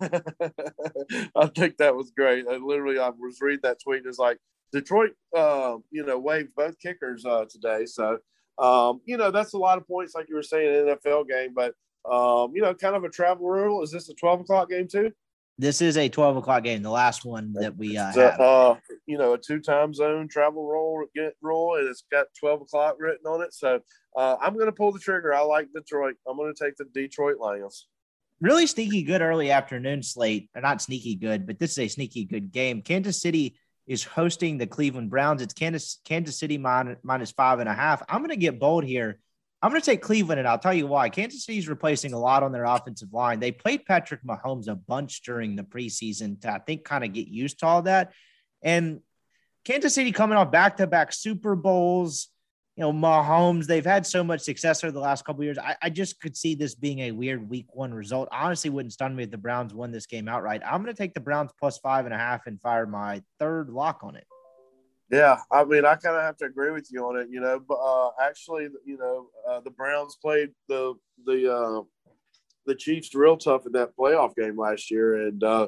think that was great. I was reading that tweet, and it's like, Detroit, waived both kickers today. So, that's a lot of points, like you were saying, in an NFL game. But, kind of a travel rule. Is this a 12 o'clock game too? This is a 12 o'clock game, the last one that we have. A 2 time zone travel rule, and it's got 12 o'clock written on it. So I'm going to pull the trigger. I like Detroit. I'm going to take the Detroit Lions. Really sneaky good early afternoon slate. Or not sneaky good, but this is a sneaky good game. Kansas City is hosting the Cleveland Browns. It's Kansas City minus 5.5. I'm going to get bold here. I'm going to take Cleveland, and I'll tell you why. Kansas City's replacing a lot on their offensive line. They played Patrick Mahomes a bunch during the preseason to, I think, kind of get used to all that. And Kansas City coming off back-to-back Super Bowls, Mahomes, they've had so much success over the last couple of years. I just could see this being a weird week one result. Honestly, wouldn't stun me if the Browns won this game outright. I'm going to take the Browns plus 5.5 and fire my third lock on it. Yeah, I mean, I kind of have to agree with you on it, but actually, the Browns played the Chiefs real tough in that playoff game last year. And, a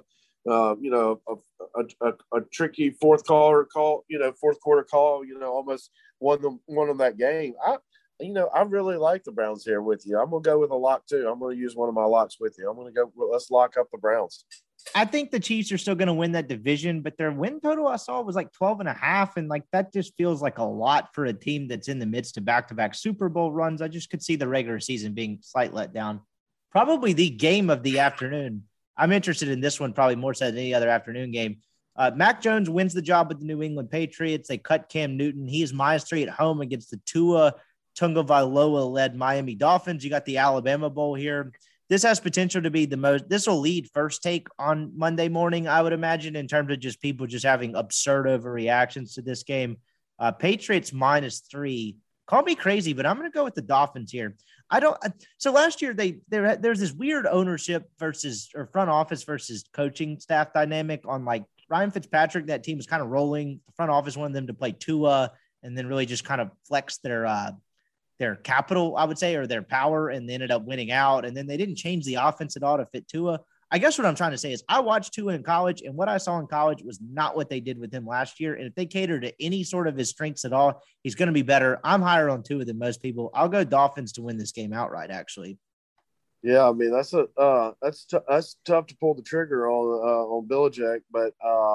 tricky fourth quarter call, almost won them that game. I really like the Browns here with you. I'm going to go with a lock too. I'm going to use one of my locks with you. I'm going to go, let's lock up the Browns. I think the Chiefs are still going to win that division, but their win total I saw was like 12.5. And that just feels like a lot for a team that's in the midst of back-to-back Super Bowl runs. I just could see the regular season being slight letdown. Probably the game of the afternoon. I'm interested in this one probably more so than any other afternoon game. Mac Jones wins the job with the New England Patriots. They cut Cam Newton. He is -3 at home against the Tua Tagovailoa-led Miami Dolphins. You got the Alabama Bowl here. This has potential to be this will lead first take on Monday morning, I would imagine, in terms of just people just having absurd overreactions to this game. Patriots -3. Call me crazy, but I'm going to go with the Dolphins here. So last year there's this weird ownership or front office versus coaching staff dynamic on Ryan Fitzpatrick. That team was kind of rolling. The front office wanted them to play Tua and then really just kind of flex their capital, I would say, or their power, and they ended up winning out. And then they didn't change the offense at all to fit Tua. I guess what I'm trying to say is I watched Tua in college, and what I saw in college was not what they did with him last year. And if they cater to any sort of his strengths at all, he's going to be better. I'm higher on Tua than most people. I'll go Dolphins to win this game outright, actually. Yeah, I mean, that's tough to pull the trigger on Belichick, but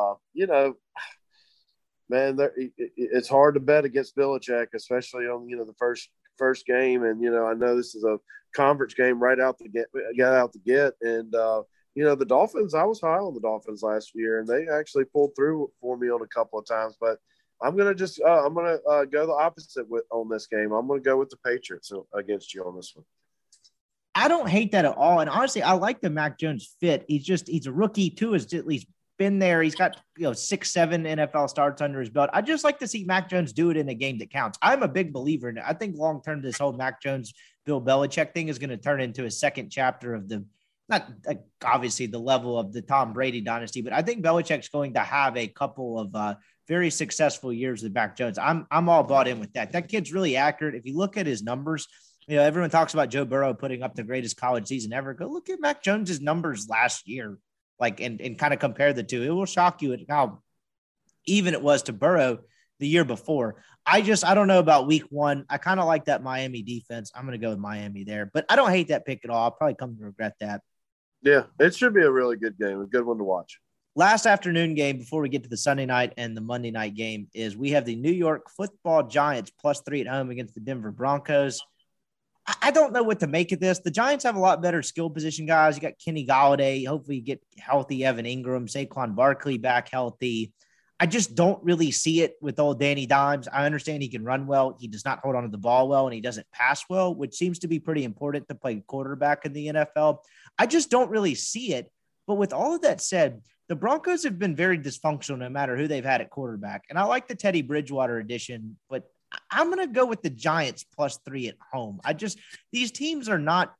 man, it's hard to bet against Belichick, especially on the first game. And I know this is a conference game right out the get. And the Dolphins, I was high on the Dolphins last year, and they actually pulled through for me on a couple of times. But I'm gonna go the opposite on this game. I'm gonna go with the Patriots against you on this one. I don't hate that at all. And honestly, I like the Mac Jones fit. He's a rookie too, has at least been there. He's got 6-7 NFL starts under his belt. I just like to see Mac Jones do it in a game that counts. I'm a big believer in it. I think long-term, this whole Mac Jones, Bill Belichick thing is going to turn into a second chapter of not obviously the level of the Tom Brady dynasty, but I think Belichick's going to have a couple of very successful years with Mac Jones. I'm all bought in with that. That kid's really accurate. If you look at his numbers, everyone talks about Joe Burrow putting up the greatest college season ever. Go look at Mac Jones's numbers last year, and kind of compare the two. It will shock you at how even it was to Burrow the year before. I don't know about week one. I kind of like that Miami defense. I'm going to go with Miami there, but I don't hate that pick at all. I'll probably come to regret that. Yeah, it should be a really good game, a good one to watch. Last afternoon game before we get to the Sunday night and the Monday night game is we have the New York Football Giants +3 at home against the Denver Broncos. I don't know what to make of this. The Giants have a lot better skill position guys. You got Kenny Golladay. Hopefully you get healthy Evan Ingram, Saquon Barkley back healthy. I just don't really see it with old Danny Dimes. I understand he can run well. He does not hold on to the ball well, and he doesn't pass well, which seems to be pretty important to play quarterback in the NFL. I just don't really see it. But with all of that said, the Broncos have been very dysfunctional no matter who they've had at quarterback. And I like the Teddy Bridgewater addition, but I'm going to go with the Giants +3 at home. These teams are not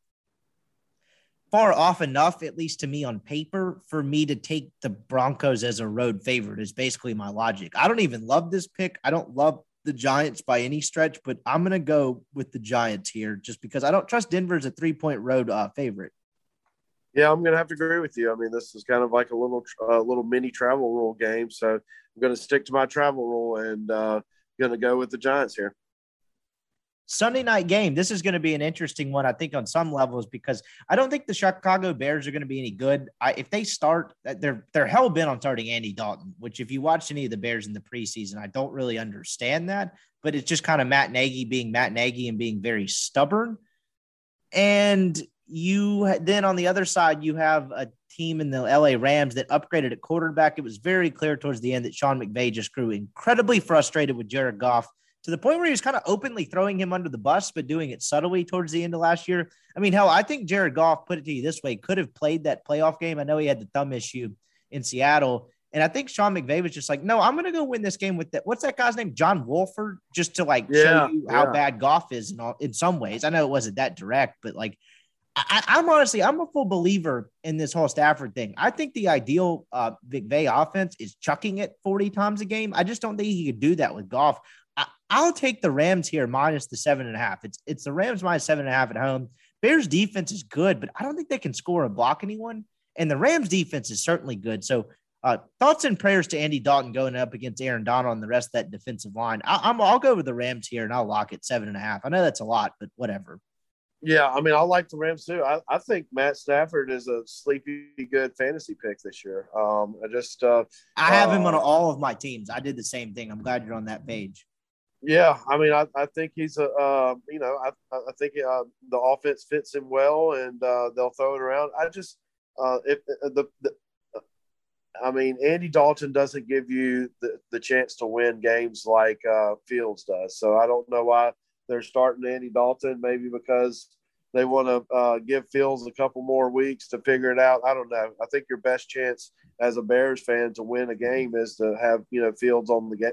far off enough, at least to me on paper, for me to take the Broncos as a road favorite is basically my logic. I don't even love this pick. I don't love the Giants by any stretch, but I'm going to go with the Giants here just because I don't trust Denver as a 3-point road favorite. Yeah, I'm going to have to agree with you. I mean, this is kind of like a little mini travel rule game. So I'm going to stick to my travel rule and going to go with the Giants here. Sunday night game. This is going to be an interesting one, I think, on some levels, because I don't think the Chicago Bears are going to be any good. If they start, they're hell bent on starting Andy Dalton, which if you watch any of the Bears in the preseason, I don't really understand that, but it's just kind of Matt Nagy being Matt Nagy and being very stubborn. And you then on the other side, you have a team in the LA Rams that upgraded at quarterback. It was very clear towards the end that Sean McVay just grew incredibly frustrated with Jared Goff, to the point where he was kind of openly throwing him under the bus, but doing it subtly towards the end of last year. I mean, hell, I think Jared Goff, put it to you this way, could have played that playoff game. I know he had the thumb issue in Seattle. And I think Sean McVay was just like, no, I'm going to go win this game with that. What's that guy's name? John Wolford, just to show you how bad Goff is in some ways. I know it wasn't that direct, but I'm honestly, I'm a full believer in this whole Stafford thing. I think the ideal McVay offense is chucking it 40 times a game. I just don't think he could do that with Goff. I'll take the Rams here minus the 7.5. It's the Rams minus 7.5 at home. Bears defense is good, but I don't think they can score or block anyone. And the Rams defense is certainly good. So thoughts and prayers to Andy Dalton going up against Aaron Donald and the rest of that defensive line. I'll go with the Rams here and I'll lock it 7.5. I know that's a lot, but whatever. Yeah, I mean, I like the Rams too. I think Matt Stafford is a sleepy good fantasy pick this year. I have him on all of my teams. I did the same thing. I'm glad you're on that page. Yeah, I mean, I think he's I think the offense fits him well, and they'll throw it around. Andy Dalton doesn't give you the chance to win games like Fields does. So I don't know why they're starting Andy Dalton. Maybe because they want to give Fields a couple more weeks to figure it out. I don't know. I think your best chance as a Bears fan to win a game is to have Fields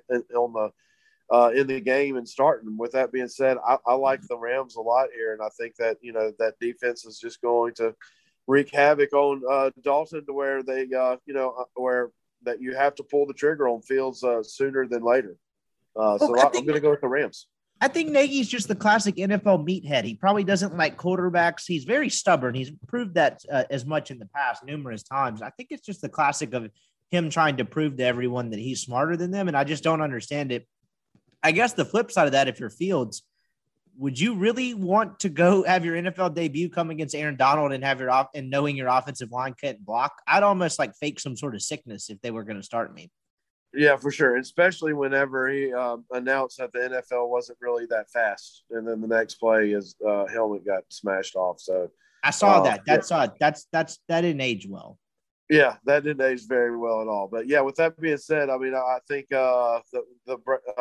in the game and starting them. With that being said, I like the Rams a lot here, and I think that that defense is just going to wreak havoc on Dalton to where they where that you have to pull the trigger on Fields sooner than later. I'm going to go with the Rams. I think Nagy's just the classic NFL meathead. He probably doesn't like quarterbacks. He's very stubborn. He's proved that as much in the past numerous times. I think it's just the classic of him trying to prove to everyone that he's smarter than them, and I just don't understand it. I guess the flip side of that, if you're Fields, would you really want to go have your NFL debut come against Aaron Donald and have and knowing your offensive line couldn't block? I'd almost fake some sort of sickness if they were going to start me. Yeah, for sure. Especially whenever he announced that the NFL wasn't really that fast, and then the next play his helmet got smashed off. So I saw that. That didn't age well. Yeah, that didn't age very well at all. But yeah, with that being said, I mean, I think the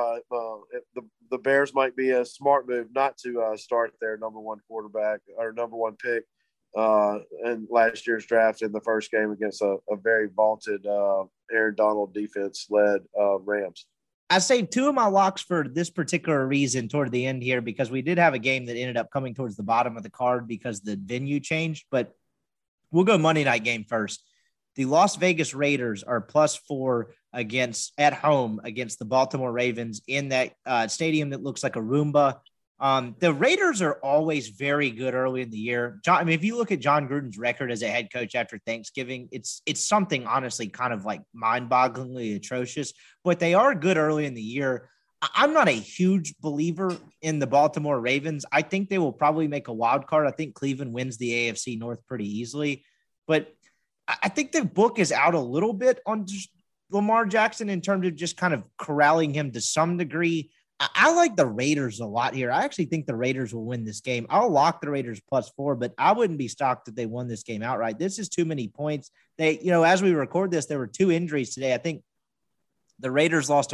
Bears might be a smart move not to start their number one quarterback or number one pick in last year's draft in the first game against a very vaunted Aaron Donald defense-led Rams. I saved two of my locks for this particular reason toward the end here, because we did have a game that ended up coming towards the bottom of the card because the venue changed. But we'll go Monday night game first. The Las Vegas Raiders are +4 at home against the Baltimore Ravens in that stadium that looks like a Roomba. The Raiders are always very good early in the year. If you look at John Gruden's record as a head coach after Thanksgiving, it's something honestly kind of mind-bogglingly atrocious, but they are good early in the year. I'm not a huge believer in the Baltimore Ravens. I think they will probably make a wild card. I think Cleveland wins the AFC North pretty easily, but I think the book is out a little bit on Lamar Jackson in terms of just kind of corralling him to some degree. I like the Raiders a lot here. I actually think the Raiders will win this game. I'll lock the Raiders +4, but I wouldn't be shocked if they won this game outright. This is too many points. As we record this, there were 2 injuries today. I think the Ravens lost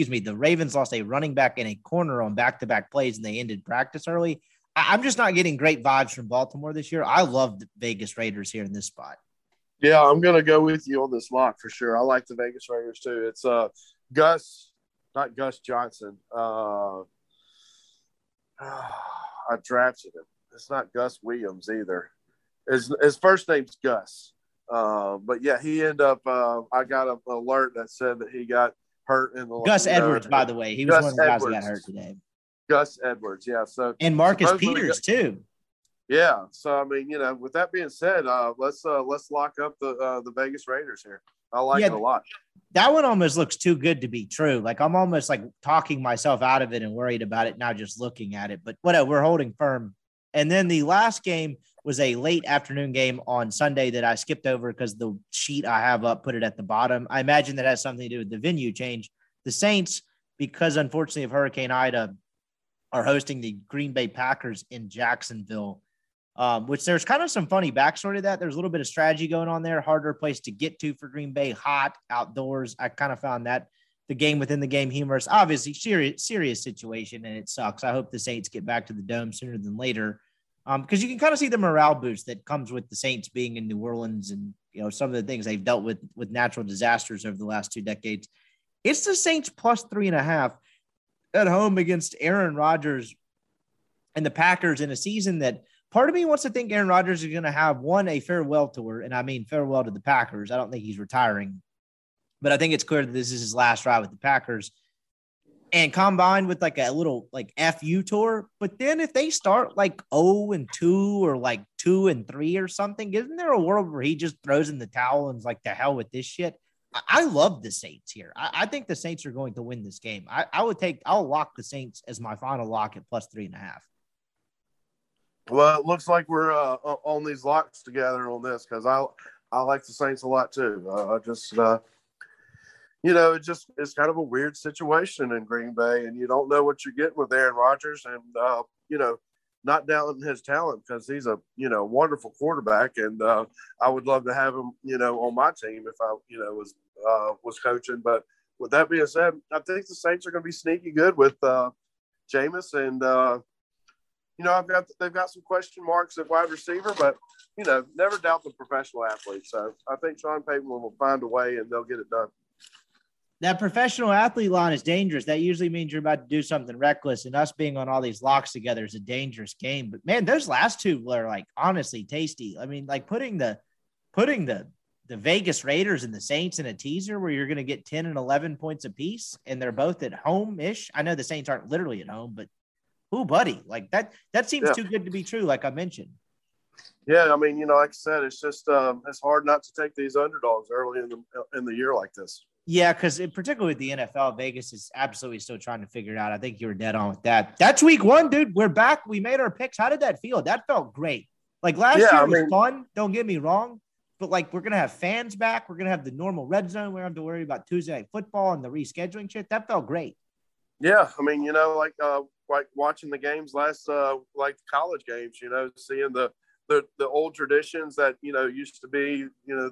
a running back and a corner on back-to-back plays, and they ended practice early. I'm just not getting great vibes from Baltimore this year. I love the Vegas Raiders here in this spot. Yeah, I'm going to go with you on this lock for sure. I like the Vegas Raiders too. It's not Gus Johnson. I drafted him. It's not Gus Williams either. His first name's Gus. But yeah, he ended up I got an alert that said that he got hurt in the Gus Edwards, by the way. He was one of the guys who got hurt today. Gus Edwards, yeah. So and Marcus Peters too. Yeah. So I mean, with that being said, let's lock up the Vegas Raiders here. I like it a lot. That one almost looks too good to be true. Like I'm almost like talking myself out of it and worried about it now just looking at it. But whatever, we're holding firm. And then the last game was a late afternoon game on Sunday that I skipped over because the sheet I have up put it at the bottom. I imagine that has something to do with the venue change. The Saints, because unfortunately of Hurricane Ida, are hosting the Green Bay Packers in Jacksonville, which there's kind of some funny backstory to that. There's a little bit of strategy going on there. Harder place to get to for Green Bay, hot outdoors. I kind of found that the game within the game humorous. Obviously, serious situation, and it sucks. I hope the Saints get back to the Dome sooner than later, because you can kind of see the morale boost that comes with the Saints being in New Orleans and some of the things they've dealt with natural disasters over the last 2 decades. It's the Saints plus 3.5 at home against Aaron Rodgers and the Packers in a season that part of me wants to think Aaron Rodgers is going to have a farewell tour, and I mean farewell to the Packers. I don't think he's retiring, but I think it's clear that this is his last ride with the Packers, and combined with like a little like FU tour. But then if they start like 0-2 or like 2-3 or something, isn't there a world where he just throws in the towel and is like, the hell with this shit? I love the Saints here. I think the Saints are going to win this game. I'll lock the Saints as my final lock at plus 3.5. Well, it looks like we're on these locks together on this because I like the Saints a lot too. It's kind of a weird situation in Green Bay, and you don't know what you're getting with Aaron Rodgers, and not doubting his talent because he's a wonderful quarterback, and I would love to have him on my team if I was coaching. But with that being said, I think the Saints are going to be sneaky good with Jameis, and they've got some question marks at wide receiver, but never doubt the professional athlete. So I think Sean Payton will find a way and they'll get it done. That professional athlete line is dangerous. That usually means you're about to do something reckless, and us being on all these locks together is a dangerous game. But man, those last two were like honestly tasty. I mean, like putting the Vegas Raiders and the Saints in a teaser where you're going to get 10 and 11 points apiece, and they're both at home-ish. I know the Saints aren't literally at home, but ooh, buddy, like that seems too good to be true, like I mentioned. Yeah, I mean, like I said, it's just it's hard not to take these underdogs early in the year like this. Yeah, because particularly with the NFL, Vegas is absolutely still trying to figure it out. I think you were dead on with that. That's week 1, dude. We're back. We made our picks. How did that feel? That felt great. Like last year was fun. Don't get me wrong. But like we're going to have fans back. We're going to have the normal red zone. We don't have to worry about Tuesday Night Football and the rescheduling shit. That felt great. Yeah, I mean, like watching the games last, like college games, seeing the old traditions that, used to be,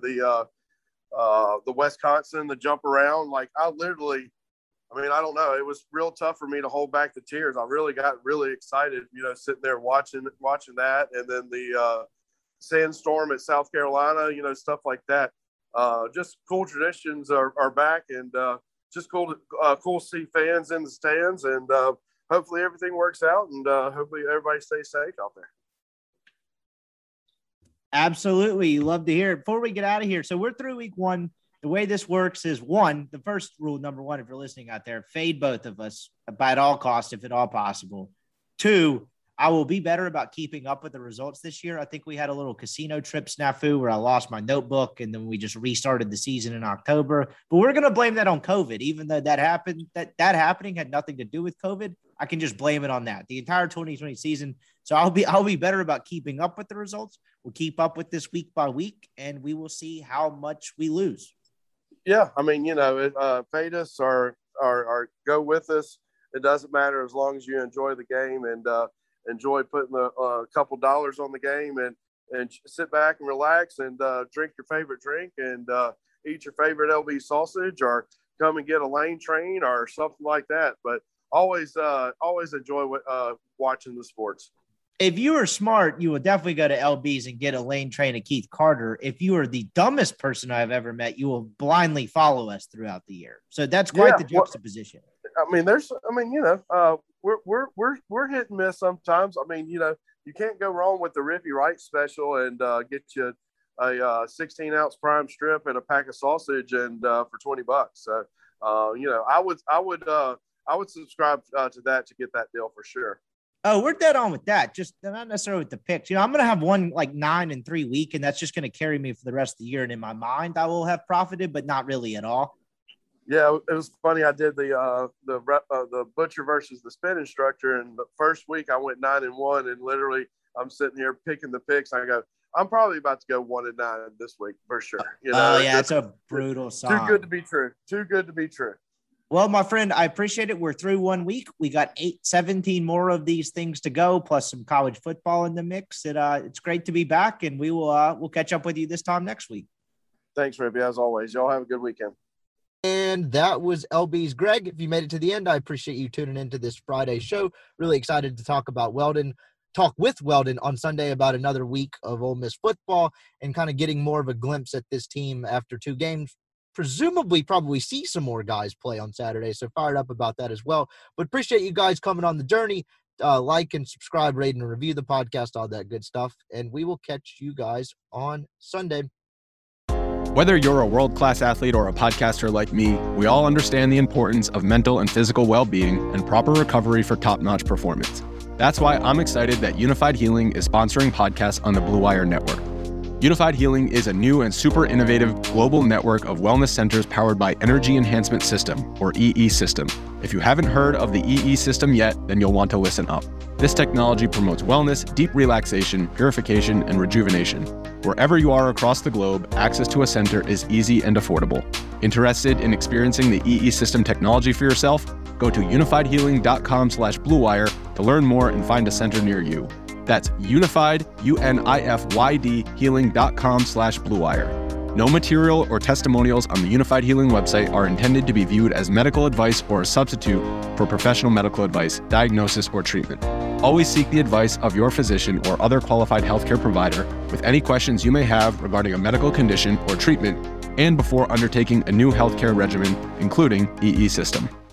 the Wisconsin, the jump around. Like I don't know. It was real tough for me to hold back the tears. I really got really excited, sitting there watching that. And then the sandstorm at South Carolina, stuff like that. Just cool traditions are back, and just cool to see fans in the stands, and hopefully everything works out, and hopefully everybody stays safe out there. Absolutely. You love to hear it. Before we get out of here, so we're through week 1. The way this works is the first rule, number 1, if you're listening out there, fade both of us at all costs, if at all possible. 2, I will be better about keeping up with the results this year. I think we had a little casino trip snafu where I lost my notebook, and then we just restarted the season in October. But we're going to blame that on COVID, even though that happened. That happening had nothing to do with COVID. I can just blame it on that. The entire 2020 season. So I'll be better about keeping up with the results. We'll keep up with this week by week, and we will see how much we lose. Yeah, I mean, fade us or go with us. It doesn't matter as long as you enjoy the game and enjoy putting a couple dollars on the game and sit back and relax and drink your favorite drink and eat your favorite LB sausage or come and get a lane train or something like that. But always enjoy watching the sports. If you are smart, you will definitely go to LB's and get a lane train of Keith Carter. If you are the dumbest person I've ever met, you will blindly follow us throughout the year. So that's quite the juxtaposition. We're hit and miss sometimes. I mean, you can't go wrong with the Rippy Wright special and get you a 16-ounce prime strip and a pack of sausage and for $20. So, I would subscribe to that to get that deal for sure. Oh, we're dead on with that. Just not necessarily with the picks. I'm going to have one like 9-3 week, and that's just going to carry me for the rest of the year. And in my mind, I will have profited, but not really at all. Yeah, it was funny. I did the butcher versus the spin instructor, and the first week I went 9-1, and literally I'm sitting here picking the picks. I go, I'm probably about to go 1-9 this week for sure. It's a brutal song. Too good to be true. Too good to be true. Well, my friend, I appreciate it. We're through 1 week. We got 17 more of these things to go, plus some college football in the mix. It's great to be back, and we'll catch up with you this time next week. Thanks, Rippy, as always. Y'all have a good weekend. And that was LB's Greg. If you made it to the end, I appreciate you tuning into this Friday show. Really excited to talk with Weldon on Sunday about another week of Ole Miss football and kind of getting more of a glimpse at this team after 2 games. Presumably probably see some more guys play on Saturday, so fired up about that as well. But appreciate you guys coming on the journey. Like and subscribe, rate, and review the podcast, all that good stuff. And we will catch you guys on Sunday. Whether you're a world-class athlete or a podcaster like me, we all understand the importance of mental and physical well-being and proper recovery for top-notch performance. That's why I'm excited that Unified Healing is sponsoring podcasts on the Blue Wire Network. Unified Healing is a new and super innovative global network of wellness centers powered by Energy Enhancement System, or EE System. If you haven't heard of the EE System yet, then you'll want to listen up. This technology promotes wellness, deep relaxation, purification, and rejuvenation. Wherever you are across the globe, access to a center is easy and affordable. Interested in experiencing the EE System technology for yourself? Go to unifiedhealing.com/bluewire to learn more and find a center near you. That's unified, UNIFYD, healing.com/bluewire. No material or testimonials on the Unified Healing website are intended to be viewed as medical advice or a substitute for professional medical advice, diagnosis, or treatment. Always seek the advice of your physician or other qualified healthcare provider with any questions you may have regarding a medical condition or treatment and before undertaking a new healthcare regimen, including EE System.